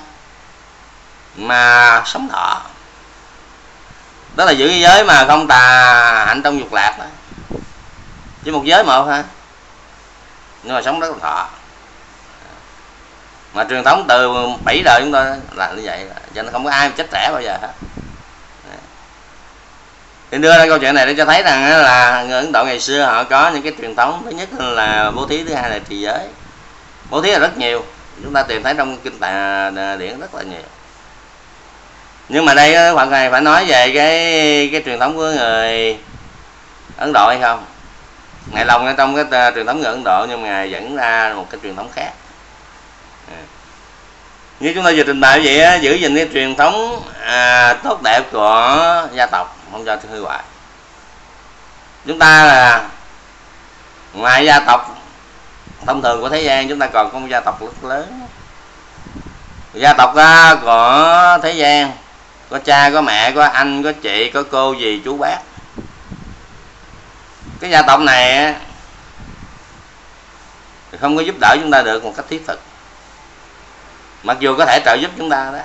Speaker 1: mà sống thọ. Đó là giữ cái giới mà không tà hạnh trong dục lạc đó, chỉ một giới một thôi, nhưng mà sống rất là thọ. Mà truyền thống từ 7 đời chúng tôi là như vậy, cho nên không có ai chết trẻ bao giờ hết. Thì đưa ra câu chuyện này để cho thấy rằng là người Ấn Độ ngày xưa họ có những cái truyền thống. Thứ nhất là bố thí, thứ hai là trì giới. Bố thí là rất nhiều, chúng ta tìm thấy trong kinh Tạng điển rất là nhiều. Nhưng mà đây Phật này phải nói về cái truyền thống của người Ấn Độ hay không? Ngài lòng trong cái truyền thống người Ấn Độ, nhưng mà Ngài dẫn ra một cái truyền thống khác. Như chúng ta vừa trình bày vậy á, giữ gìn cái truyền thống tốt đẹp của gia tộc, không cho hư hoại. Chúng ta là ngoài gia tộc thông thường của thế gian, chúng ta còn có một gia tộc rất lớn. Gia tộc của thế gian có cha, có mẹ, có anh, có chị, có cô, dì, chú, bác. Cái gia tộc này không có giúp đỡ chúng ta được một cách thiết thực, mặc dù có thể trợ giúp chúng ta đó,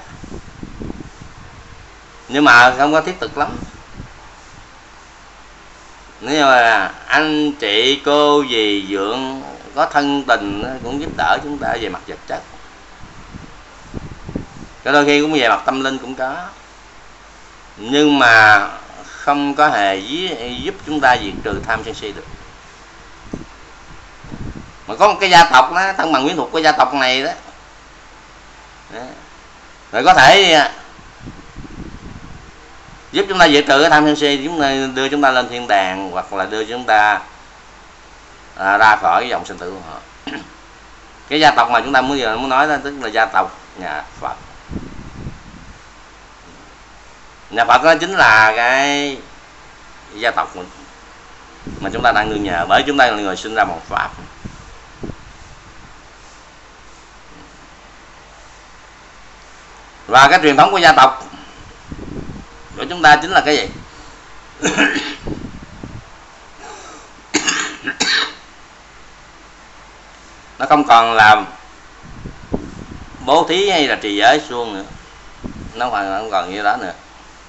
Speaker 1: nhưng mà không có thiết thực lắm. Nếu mà anh chị cô dì dượng có thân tình cũng giúp đỡ chúng ta về mặt vật chất, có đôi khi cũng về mặt tâm linh cũng có, nhưng mà không có hề giúp chúng ta diệt trừ tham sân si được. Mà có một cái gia tộc đó, thân bằng quyến thuộc của gia tộc này đó, rồi có thể giúp chúng ta diệt trừ cái tham sân si, đưa chúng ta lên thiên đàng, hoặc là đưa chúng ta ra khỏi cái dòng sinh tử của họ. Cái gia tộc mà chúng ta muốn nói đó tức là gia tộc nhà Phật. Nhà Phật đó chính là cái gia tộc mà chúng ta đang nương nhờ, bởi chúng ta là người sinh ra bằng Pháp. Và cái truyền thống của gia tộc của chúng ta chính là cái gì? Nó không còn là bố thí hay là trì giới suông nữa, nó không còn như đó nữa.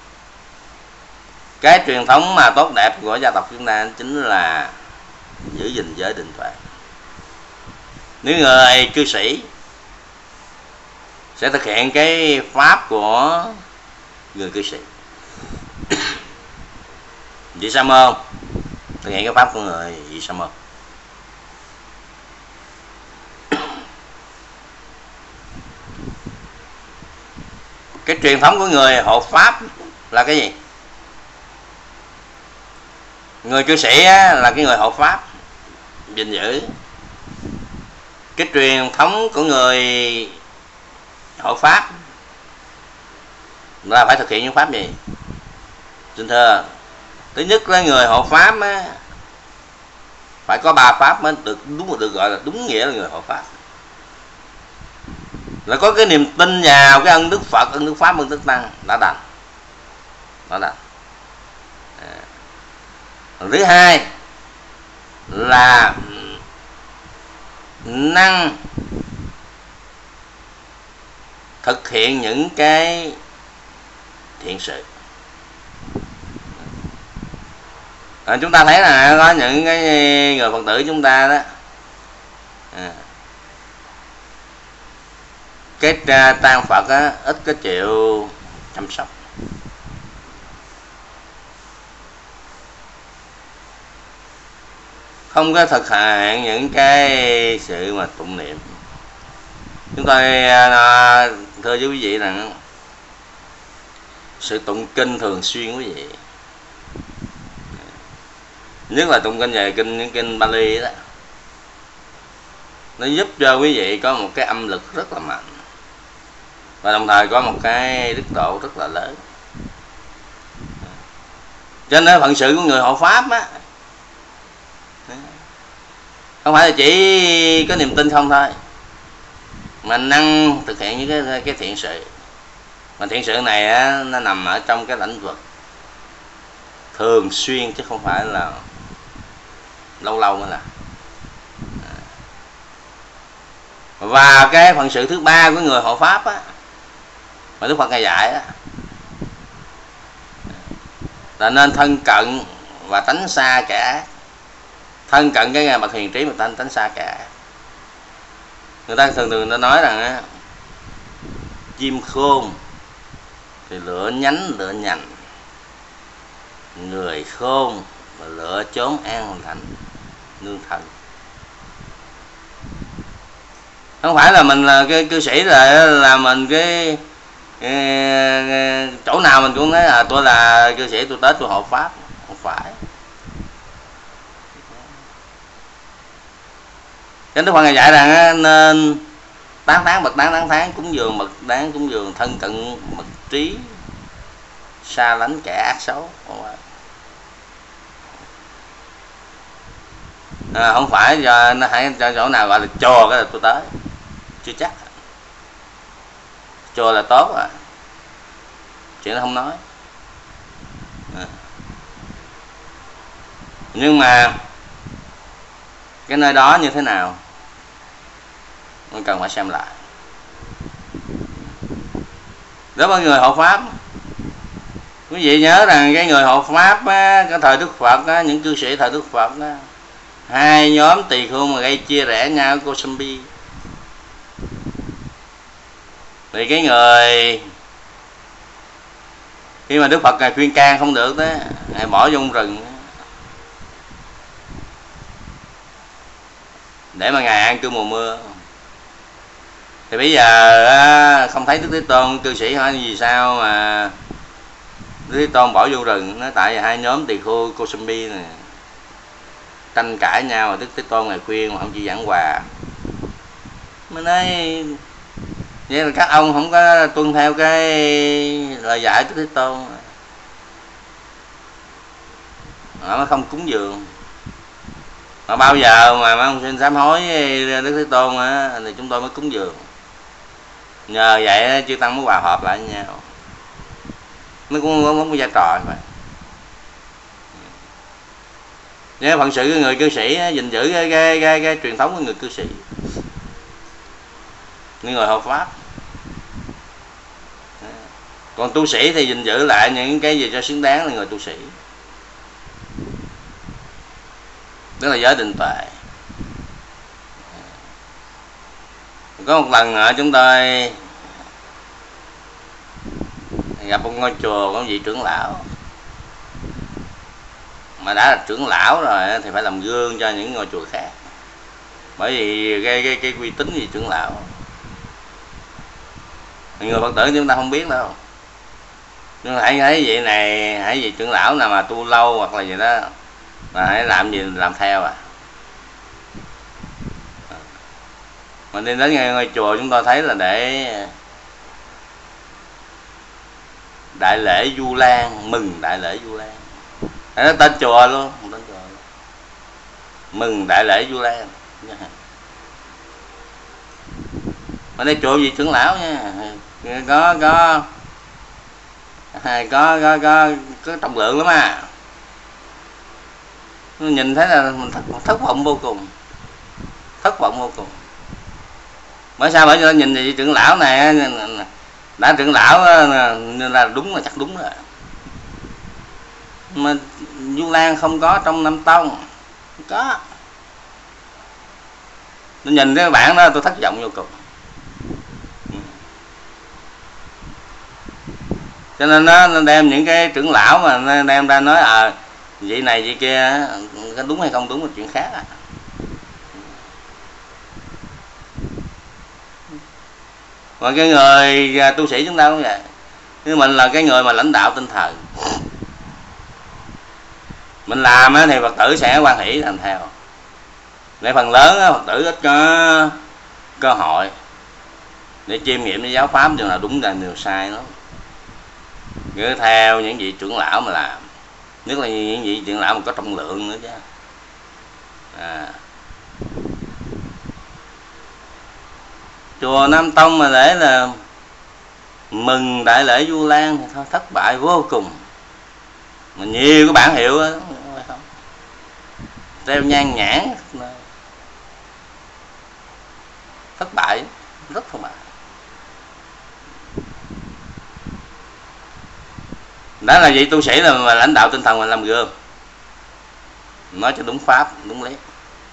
Speaker 1: Cái truyền thống mà tốt đẹp của gia tộc chúng ta chính là giữ gìn giới định tuệ. Nếu người cư sĩ sẽ thực hiện cái pháp của người cư sĩ, vị sa môn thực hiện cái pháp của người vị sa môn. Cái truyền thống của người hộ pháp là cái gì? Người cư sĩ là cái người hộ pháp gìn giữ. Cái truyền thống của người hộ pháp là phải thực hiện những pháp gì? Xin thưa, thứ nhất là người hộ pháp phải có 3 pháp mới được gọi là đúng nghĩa là người hộ pháp. là có cái niềm tin vào cái ân đức Phật, ân đức Pháp, ân đức Tăng đã đành. Thứ hai là năng thực hiện những cái thiện sự. Chúng ta thấy là có những cái người Phật tử chúng ta đó, cái tang Phật á, ít có chịu chăm sóc, không có thực hiện những cái sự mà tụng niệm. Chúng tôi thưa với quý vị rằng sự tụng kinh thường xuyên quý vị, nhất là tụng kinh về những kinh Bali đó, nó giúp cho quý vị có một cái âm lực rất là mạnh, và đồng thời có một cái đức độ rất là lớn. Cho nên phận sự của người hộ Pháp á, không phải là chỉ có niềm tin không thôi, mà năng thực hiện những cái thiện sự. Mà thiện sự này á, nó nằm ở trong cái lĩnh vực thường xuyên, chứ không phải là lâu lâu mới làm. Và cái phận sự thứ ba của người hộ Pháp á, mà Đức Phật Ngài dạy á, là nên thân cận và tránh xa kẻ ác. Thân cận cái bậc hiền trí mà tránh xa kẻ ác. Người ta thường ta nói rằng á, chim khôn thì lựa nhánh lựa nhành, người khôn mà lựa chốn an lành nương thân. Không phải là mình là cái cư sĩ là mình cái chỗ nào mình cũng nói là tôi là cư sĩ, tôi tới tôi hộ Pháp. Không phải. Chánh Đức Phật Ngài dạy rằng nên tán thán bậc đáng thán, cúng dường bậc đáng cúng dường, thân cận bậc trí, xa lánh kẻ ác xấu. Không phải giờ nó hãy cho chỗ nào gọi là chùa cái là tôi tới, chưa chắc. Chùa là tốt à, chuyện nó không nói. Nhưng mà cái nơi đó như thế nào mình cần phải xem lại. Đối với người hộ Pháp, quý vị nhớ rằng cái người hộ Pháp á, cái thời Đức Phật á, những cư sĩ thời Đức Phật á, hai nhóm tỳ khưu mà gây chia rẽ nhau, Kosambi. Thì cái người khi mà Đức Phật Ngài khuyên can không được đó, Ngài bỏ vô rừng để mà Ngài an cư mùa mưa. Thì bây giờ không thấy Đức Thế Tôn, cư sĩ hỏi vì sao mà Đức Thế Tôn bỏ vô rừng. Nó tại vì hai nhóm tỳ khưu Kosambi này tranh cãi nhau, mà Đức Thế Tôn Ngài khuyên mà không chỉ giảng hòa. Mới nói vậy là các ông không có tuân theo cái lời dạy của Đức Thế Tôn, họ mới không cúng dường. Mà bao giờ mà ông xin sám hối Đức Thế Tôn á, thì chúng tôi mới cúng dường. Nhờ vậy chư tăng mới hòa hợp lại với nhau, nó cũng có một vai trò vậy. Nếu phận sự của người cư sĩ gìn giữ cái truyền thống của người cư sĩ, người hộ Pháp. Còn tu sĩ thì gìn giữ lại những cái gì cho xứng đáng là người tu sĩ, đó là giới định tuệ. Có một lần chúng tôi gặp một ngôi chùa có một vị trưởng lão, mà đã là trưởng lão rồi thì phải làm gương cho những ngôi chùa khác, bởi vì cái uy tín gì trưởng lão. Người Phật tử chúng ta không biết đâu, nhưng hãy thấy vị này, hãy vị trưởng lão nào mà tu lâu hoặc là gì đó, mà hãy làm gì làm theo à. Mà đi đến ngôi chùa chúng tôi thấy là để đại lễ Vu Lan, mừng đại lễ Vu Lan. Nó tên chùa luôn, mừng đại lễ Vu Lan. Ở đây chùa gì trưởng lão nha, có trọng lượng lắm à. Nhìn thấy là mình thất vọng vô cùng, thất vọng vô cùng. Bởi sao? Bởi vì nhìn thì trưởng lão này đã trưởng lão nên là đúng, là chắc đúng rồi, mà Vu Lan không có trong Nam Tông, không có. Tôi nhìn cái bản đó tôi thất vọng vô cùng. Cho nên nó đem những cái trưởng lão mà đem ra nói vậy này vậy kia, có đúng hay không đúng là chuyện khác à. Và cái người tu sĩ chúng ta cũng vậy, nhưng mình là cái người mà lãnh đạo tinh thần, mình làm thì Phật tử sẽ hoan hỷ làm theo. Để phần lớn Phật tử ít có cơ hội để chiêm nghiệm cái giáo pháp điều nào đúng là điều sai đó, cứ theo những vị trưởng lão mà làm, nhất là những vị trưởng lão mà có trọng lượng nữa chứ. Chùa Nam Tông mà để là mừng đại lễ Vu Lan thì thôi thất bại vô cùng. Mà nhiều cái bản hiệu đó, không treo nhan nhãn, thất bại, rất thất bại. Đó là vị tu sĩ là mà lãnh đạo tinh thần mình làm gương, nói cho đúng pháp, đúng lý.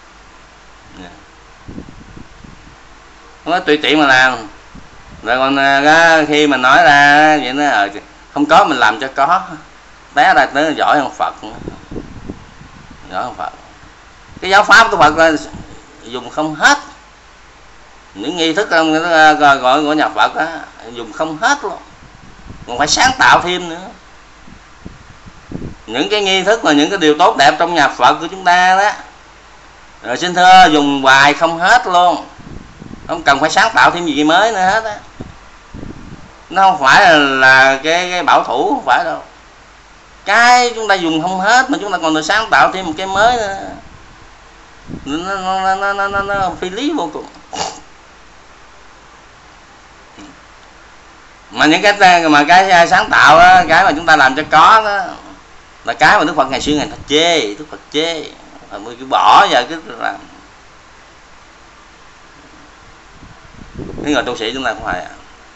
Speaker 1: Không có tùy tiện mà làm. Rồi còn khi mà nói ra vậy nó không có mình làm cho có, té ra nó giỏi hơn Phật, giỏi hơn Phật. Cái giáo pháp của Phật là dùng không hết, những nghi thức gọi của nhà Phật á, dùng không hết luôn, còn phải sáng tạo thêm nữa. Những cái nghi thức và những cái điều tốt đẹp trong nhà Phật của chúng ta đó, rồi xin thưa dùng hoài không hết luôn, không cần phải sáng tạo thêm gì mới nữa hết á. Nó không phải là cái bảo thủ, không phải đâu. Cái chúng ta dùng không hết mà chúng ta còn được sáng tạo thêm một cái mới nữa, nó phi lý vô cùng. Mà những cái sáng tạo đó, cái mà chúng ta làm cho có đó, là cái mà Đức Phật ngày xưa Ngài chê, Đức Phật chê, mới cứ bỏ giờ cứ làm. Cái người tu sĩ chúng ta cũng phải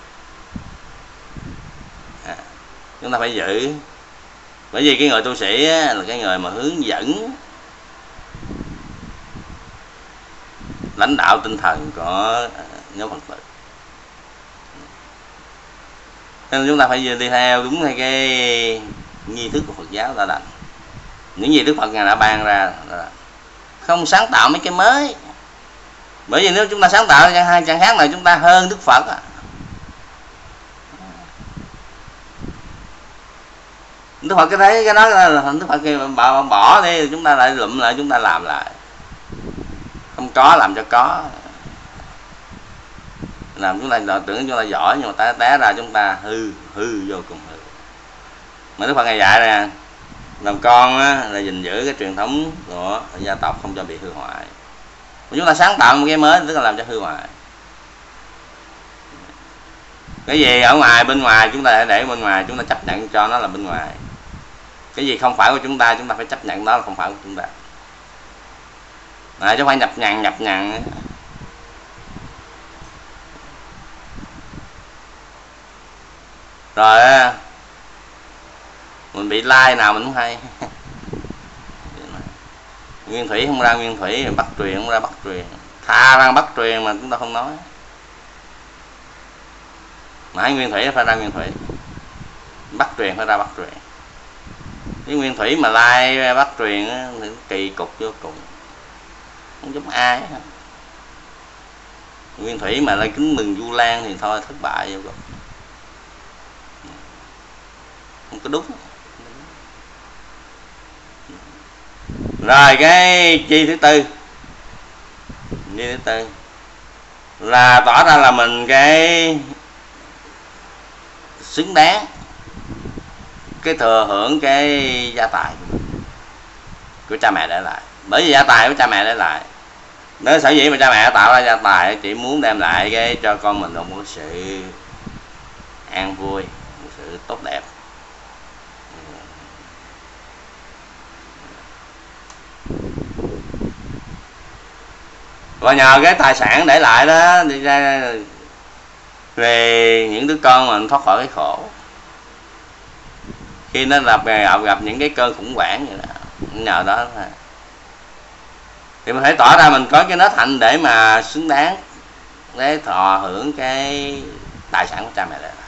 Speaker 1: chúng ta phải giữ, bởi vì cái người tu sĩ là cái người mà hướng dẫn, lãnh đạo tinh thần của nhóm Phật tử. Nên chúng ta phải đi theo đúng theo cái nghi thức của Phật giáo đã đành, những gì Đức Phật Ngài đã ban ra, không sáng tạo mấy cái mới. Bởi vì nếu chúng ta sáng tạo chẳng khác nào chúng ta hơn Đức Phật à. Đức Phật cái thấy cái đó là Đức Phật kêu bỏ đi, chúng ta lại lụm lại, chúng ta làm lại, không có làm cho có, làm chúng ta tưởng chúng ta giỏi nhưng mà té ra chúng ta hư vô cùng hư. Mà Đức Phật Ngài dạy nè, làm con á, là gìn giữ cái truyền thống của gia tộc không cho bị hư hoại. Mà chúng ta sáng tạo một cái mới tức là làm cho hư hoại. Cái gì ở ngoài, bên ngoài chúng ta để bên ngoài, chúng ta chấp nhận cho nó là bên ngoài. Cái gì không phải của chúng ta phải chấp nhận đó là không phải của chúng ta. Chứ không phải nhập nhằn. Rồi mình bị like nào mình cũng hay. Nguyên thủy không ra nguyên thủy, bắt truyền không ra bắt truyền, tha ra bắt truyền mà chúng ta không nói. Mãi nguyên thủy phải ra nguyên thủy, bắt truyền phải ra bắt truyền. Cái nguyên thủy mà lai bắt truyền thì kỳ cục vô cùng, không giống ai hết. Nguyên thủy mà lại kính mừng Vu Lan thì thôi thất bại vô cùng, không có đúng. Rồi cái chi thứ tư là tỏ ra là mình cái xứng đáng cái thừa hưởng cái gia tài của cha mẹ để lại. Bởi vì gia tài của cha mẹ để lại Nếu sở dĩ mà cha mẹ tạo ra gia tài chỉ muốn đem lại cái cho con mình một sự an vui, một sự tốt đẹp. Và nhờ cái tài sản để lại đó đi ra về những đứa con mình thoát khỏi cái khổ. Khi nó gặp những cái cơn khủng hoảng vậy đó, nhờ đó thôi. Thì mình phải tỏ ra mình có cái nết hạnh để mà xứng đáng để thọ hưởng cái tài sản của cha mẹ để lại.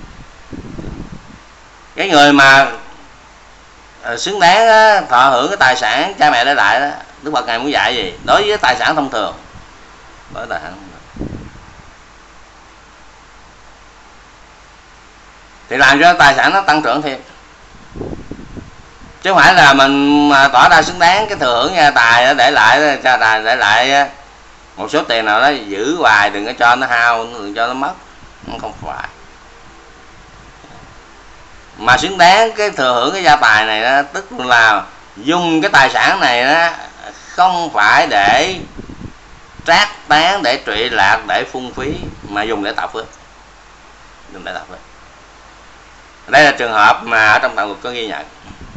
Speaker 1: Cái người mà xứng đáng đó, thọ hưởng cái tài sản cha mẹ để lại đó, Đức Phật Ngài muốn dạy gì? Đối với tài sản thông thường, đối với tài sản thông thường thì làm cho tài sản nó tăng trưởng thêm, chứ không phải là mình mà tỏ ra xứng đáng cái thừa hưởng gia tài để lại, cha tài để lại một số tiền nào đó giữ hoài, đừng có cho nó hao, đừng cho nó mất. Không phải, mà xứng đáng cái thừa hưởng cái gia tài này đó, tức là dùng cái tài sản này đó không phải để trác tán, để trụy lạc, để phung phí, mà dùng để tạo phước, dùng để tạo phước. Đây là trường hợp mà ở trong Tạng Luật có ghi nhận.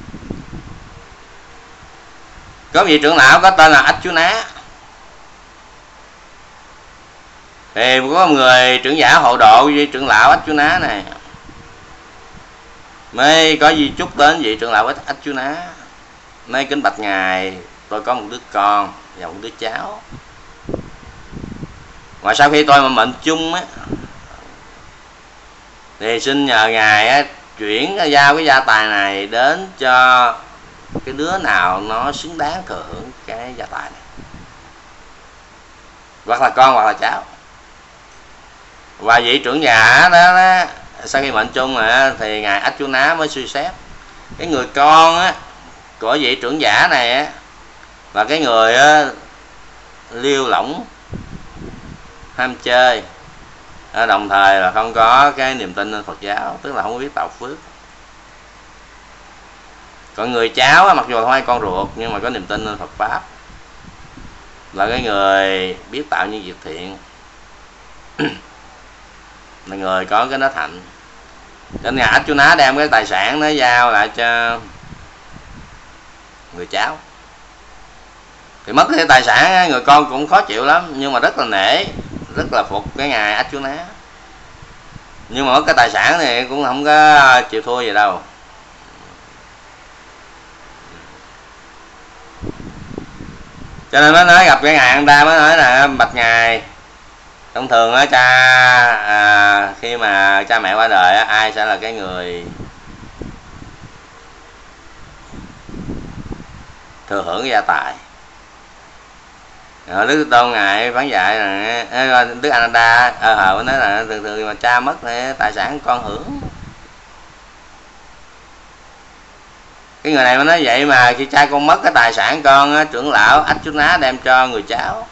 Speaker 1: Có vị trưởng lão có tên là Arjuna, thì có một người trưởng giả hộ độ vị trưởng lão Arjuna này, mới có di chúc đến vị trưởng lão Arjuna, mới kính bạch ngài, tôi có một đứa con và một đứa cháu, ngoài sau khi tôi mà mệnh chung á, thì xin nhờ ngài á, chuyển giao cái gia tài này đến cho cái đứa nào nó xứng đáng thừa hưởng cái gia tài này, hoặc là con hoặc là cháu. Và vị trưởng giả đó, sau khi mệnh chung thì ngài Arjuna mới suy xét cái người con á, của vị trưởng giả này á, là cái người á, liêu lỏng, ham chơi, đồng thời là không có cái niềm tin lên Phật giáo, tức là không biết tạo phước. Còn người cháu á, mặc dù không phải con ruột nhưng mà có niềm tin lên Phật pháp, là cái người biết tạo những việc thiện, là người có cái nết hạnh. Cho nên ngài Arjuna đem cái tài sản nó giao lại cho người cháu. Thì mất cái tài sản, người con cũng khó chịu lắm, nhưng mà rất là nể, rất là phục cái ngài Arjuna. Nhưng mà mất cái tài sản thì cũng không có chịu thua gì đâu. Cho nên nó nói gặp cái ngài Anda mới nói là bạch ngài, thông thường á khi mà cha mẹ qua đời á, ai sẽ là cái người thừa hưởng cái gia tài? Rồi Đức Tôn ngài phán dạy là Đức Ananda mới nói là thường thường mà cha mất thì tài sản con hưởng. Cái người này mới nói vậy mà khi cha con mất cái tài sản con á, trưởng lão Arjuna đem cho người cháu.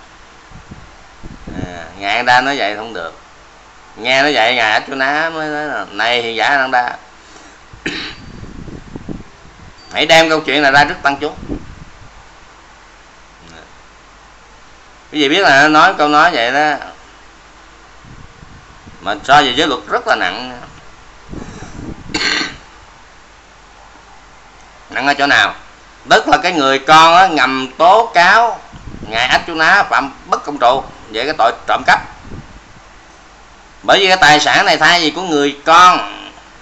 Speaker 1: Ngài Ananda nói vậy không được. Nghe nói vậy ngài Arjuna mới nói là này hiền giả Ananda, hãy đem câu chuyện này ra trước tăng chúng. Quý vị biết là nó nói câu nói vậy đó, mà so về giới luật rất là nặng. Nặng ở chỗ nào? Tức là cái người con á, ngầm tố cáo ngài Arjuna phạm bất công trụ về cái tội trộm cắp. Bởi vì cái tài sản này thay vì của người con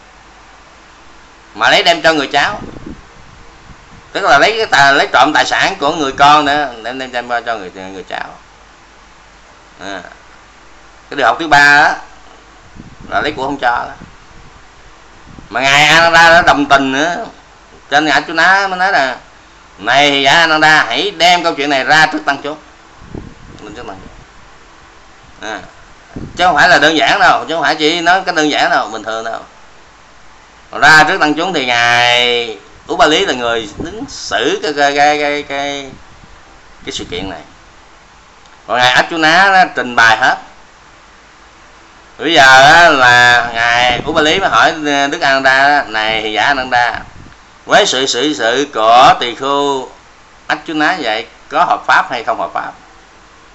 Speaker 1: mà lấy đem cho người cháu, tức là lấy trộm tài sản của người con nữa đem cho người cháu. Cái điều học thứ ba đó là lấy của không cho đó. Mà ngài Ananda đã đồng tình nữa, cho nên ngài Arjuna mới nói là này giả Ananda, hãy đem câu chuyện này ra trước tăng chúng. Chứ không phải là đơn giản đâu, chứ không phải chỉ nói cái đơn giản đâu, bình thường đâu. Ra trước tăng chúng thì ngài Upali là người đứng xử cái sự kiện này. Còn ngài Arjuna nó trình bày hết. Bây giờ là ngài Upali mới hỏi Đức Ananda, này giả Ananda, với sự của tỳ khưu Arjuna vậy có hợp pháp hay không hợp pháp?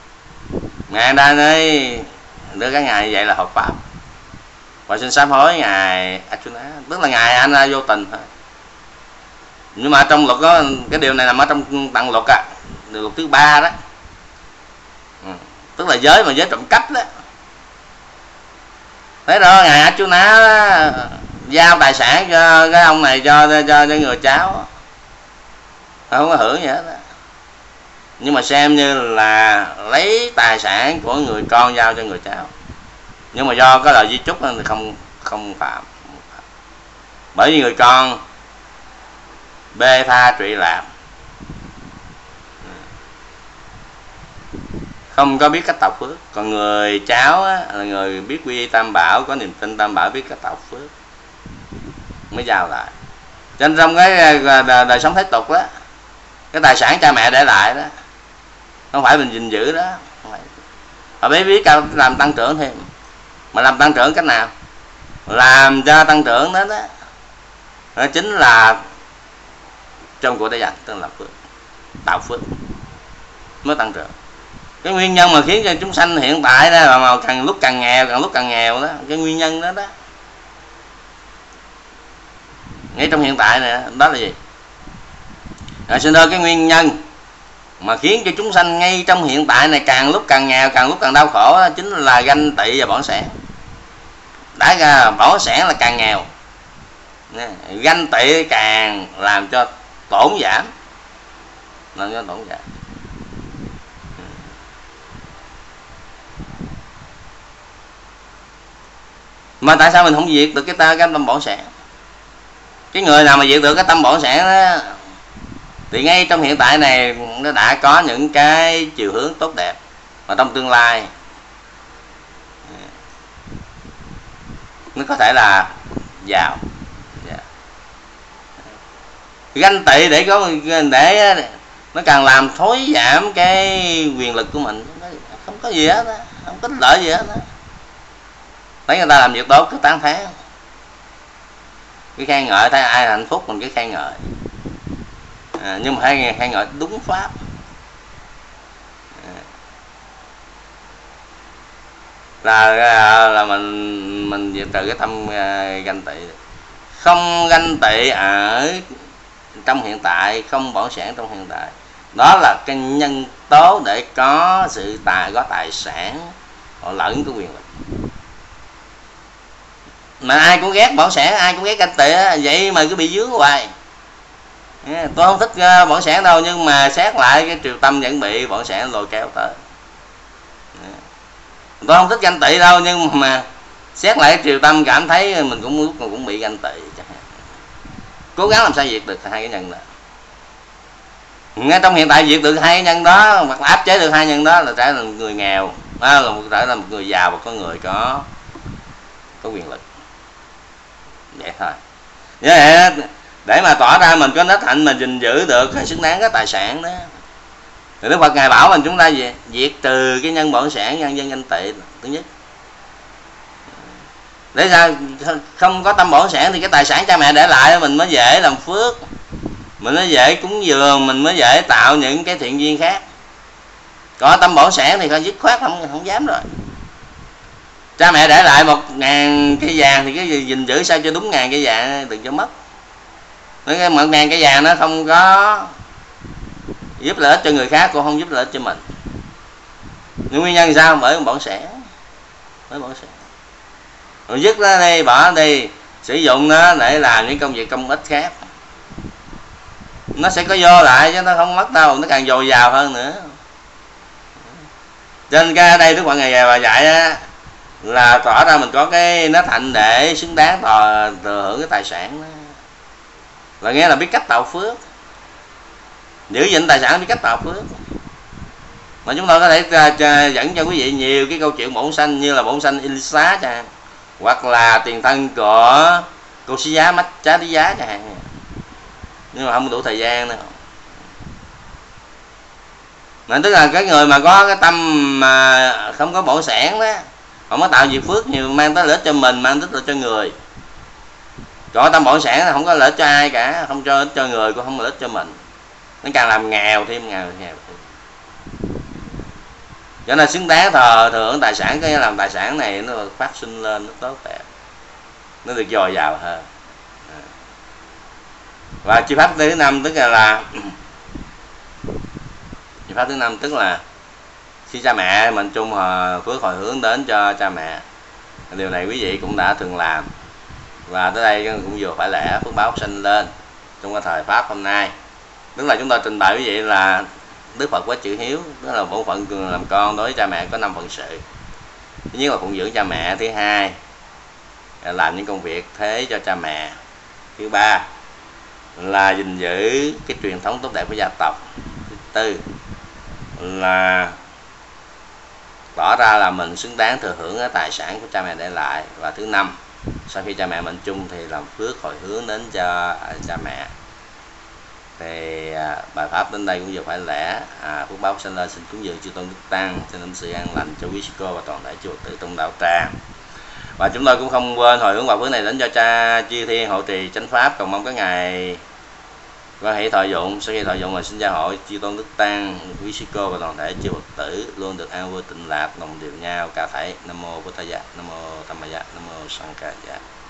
Speaker 1: Ngài Đa Ni đưa các ngài vậy là hợp pháp, và xin sám hối ngài Arjuna, tức là ngài anh vô tình thôi. Nhưng mà trong luật đó, cái điều này nằm ở trong tạng luật á, điều luật thứ 3 đó. Tức là giới mà giới trộm cắp đó. Thế đó ngài Arjuna giao tài sản cho cái ông này, cho người cháu, không có hưởng gì hết đó. Nhưng mà xem như là lấy tài sản của người con giao cho người cháu, nhưng mà do có lời di chúc thì không phạm. Bởi vì người con bê tha trụy làm, không có biết cách tạo phước. Còn người cháu á, là người biết quy y Tam Bảo, có niềm tin Tam Bảo, biết cách tạo phước mới giao lại. Cho nên trong cái đời sống thế tục đó, cái tài sản cha mẹ để lại đó không phải mình gìn giữ đó, họ biết làm tăng trưởng thêm. Mà làm tăng trưởng cách nào? Làm cho tăng trưởng đó đó chính là trong của để dành, tức là làm phước, tạo phước mới tăng trưởng. Cái nguyên nhân mà khiến cho chúng sanh hiện tại đó mà càng lúc càng nghèo đó, cái nguyên nhân đó đó ngay trong hiện tại này đó là gì? Xin thưa, cái nguyên nhân mà khiến cho chúng sanh ngay trong hiện tại này càng lúc càng nghèo, càng lúc càng đau khổ đó, chính là ganh tị và bỏng sẻn. Đã ra bỏng sẻn là càng nghèo, ganh tị càng làm cho tổn giảm, Mà tại sao mình không diệt được cái tâm bỏng sẻn? Cái người nào mà diệt được cái tâm bỏng sẻn đó thì ngay trong hiện tại này nó đã có những cái chiều hướng tốt đẹp, mà trong tương lai nó có thể là giàu. Ganh tị để nó càng làm thối giảm cái quyền lực của mình, không có gì hết đó, không có lợi gì hết đó. Thấy người ta làm việc tốt cứ tán thán, cái khen ngợi, thấy ai hạnh phúc mình cứ khen ngợi. Nhưng mà hay khen ngợi đúng pháp. Là mình diệt trừ cái tâm ganh tị. Không ganh tị ở trong hiện tại, không bỏng sẻn trong hiện tại, đó là cái nhân tố để có sự có tài sản họ lẫn cái quyền lực. Mà ai cũng ghét bỏng sẻn, ai cũng ghét ganh tị, vậy mà cứ bị dướng hoài. Tôi không thích bỏng sẻn đâu, nhưng mà xét lại cái triều tâm vẫn bị bỏng sẻn lôi kéo tới. Tôi không thích ganh tị đâu, nhưng mà xét lại cái triều tâm cảm thấy mình cũng bị ganh tị. Cố gắng làm sao diệt được hai cái nhân đó. Ngay trong hiện tại diệt được hai cái nhân đó, hoặc là áp chế được hai nhân đó, là trở thành người nghèo, trở thành một người giàu và có người có quyền lực. Vậy thôi. Để mà tỏ ra mình có nết hạnh, mình gìn giữ được cái xứng đáng cái tài sản đó, thì Đức Phật ngài bảo mình chúng ta diệt trừ cái nhân bỏng sẻn, nhân dân ganh tị. Thứ nhất, để sao không có tâm bỏng sẻn thì cái tài sản cha mẹ để lại mình mới dễ làm phước, mình mới dễ cúng dường, mình mới dễ tạo những cái thiện duyên khác. Có tâm bỏng sẻn thì dứt khoát không dám rồi. Cha mẹ để lại 1.000 cây vàng thì cái gì gìn giữ sao cho đúng 1.000 cây vàng, đừng cho mất. Cái 1.000 cây vàng nó không có giúp lợi ích cho người khác, cũng không giúp lợi ích cho mình. Nhưng nguyên nhân sao? Bởi bỏng sẻn. Rồi dứt nó đi, bỏ đi, sử dụng nó để làm những công việc công ích khác, nó sẽ có vô lại chứ nó không mất đâu, nó càng dồi dào hơn nữa. Trên cái đây Đức Phật ngày và dạy á, là tỏ ra mình có cái nết hạnh để xứng đáng thừa hưởng cái tài sản đó. Là nghĩa là biết cách tạo phước, giữ gìn tài sản, biết cách tạo phước. Mà chúng tôi có thể dẫn cho quý vị nhiều cái câu chuyện bổn sanh, như là bổn sanh Elisa chẳng hạn, hoặc là tiền thân của cô sĩ giá Mách Chá Tí Giá chẳng hạn, nhưng mà không đủ thời gian đâu. Mà tức là cái người mà có cái tâm mà không có bổn sẻn đó, họ mới tạo việc phước nhiều, mang tới lợi ích cho mình, mang tới lợi ích cho người. Có tâm bổn sẻn là không có lợi ích cho ai cả, không cho ích cho người, cũng không lợi ích cho mình, nó càng làm nghèo thêm. Cho nên xứng đáng thờ thưởng tài sản, cái làm tài sản này nó phát sinh lên, nó tốt đẹp, nó được dồi dào hơn. Và chi pháp thứ 5 tức là chi pháp thứ 5 tức là khi cha mẹ mình chung phước hồi hướng đến cho cha mẹ. Điều này quý vị cũng đã thường làm, và tới đây cũng vừa phải lẽ phước báo sinh lên trong cái thời pháp hôm nay. Tức là chúng ta trình bày quý vị là Đức Phật với chữ hiếu, tức là bổn phận làm con đối với cha mẹ có 5 phận sự. Thứ nhất là phụng dưỡng cha mẹ, thứ hai là làm những công việc thế cho cha mẹ, thứ ba là gìn giữ cái truyền thống tốt đẹp của gia tộc, thứ tư là tỏ ra là mình xứng đáng thừa hưởng cái tài sản của cha mẹ để lại, và thứ năm sau khi cha mẹ mệnh chung thì làm phước hồi hướng đến cho cha mẹ. Thì bài pháp đến đây cũng vừa phải lẽ. Phước báo sinh lên xin cúng dường chư tôn đức tăng, xin đến sự an lành cho quý sư cô và toàn thể chùa Tử Tông đạo tràng. Và chúng tôi cũng không quên hồi hướng quả phước này đến cho cha chư thiên hộ trì chánh pháp, cầu mong các ngài có hỷ thọ dụng. Sau khi thọ dụng là xin gia hộ chư tôn đức tăng, quý sư cô và toàn thể chư Phật tử luôn được an vui tịnh lạc, đồng đều nhau cả thảy. Nam mô Bổn Thầy, Nam mô Tham Maya, Nam mô Sangha.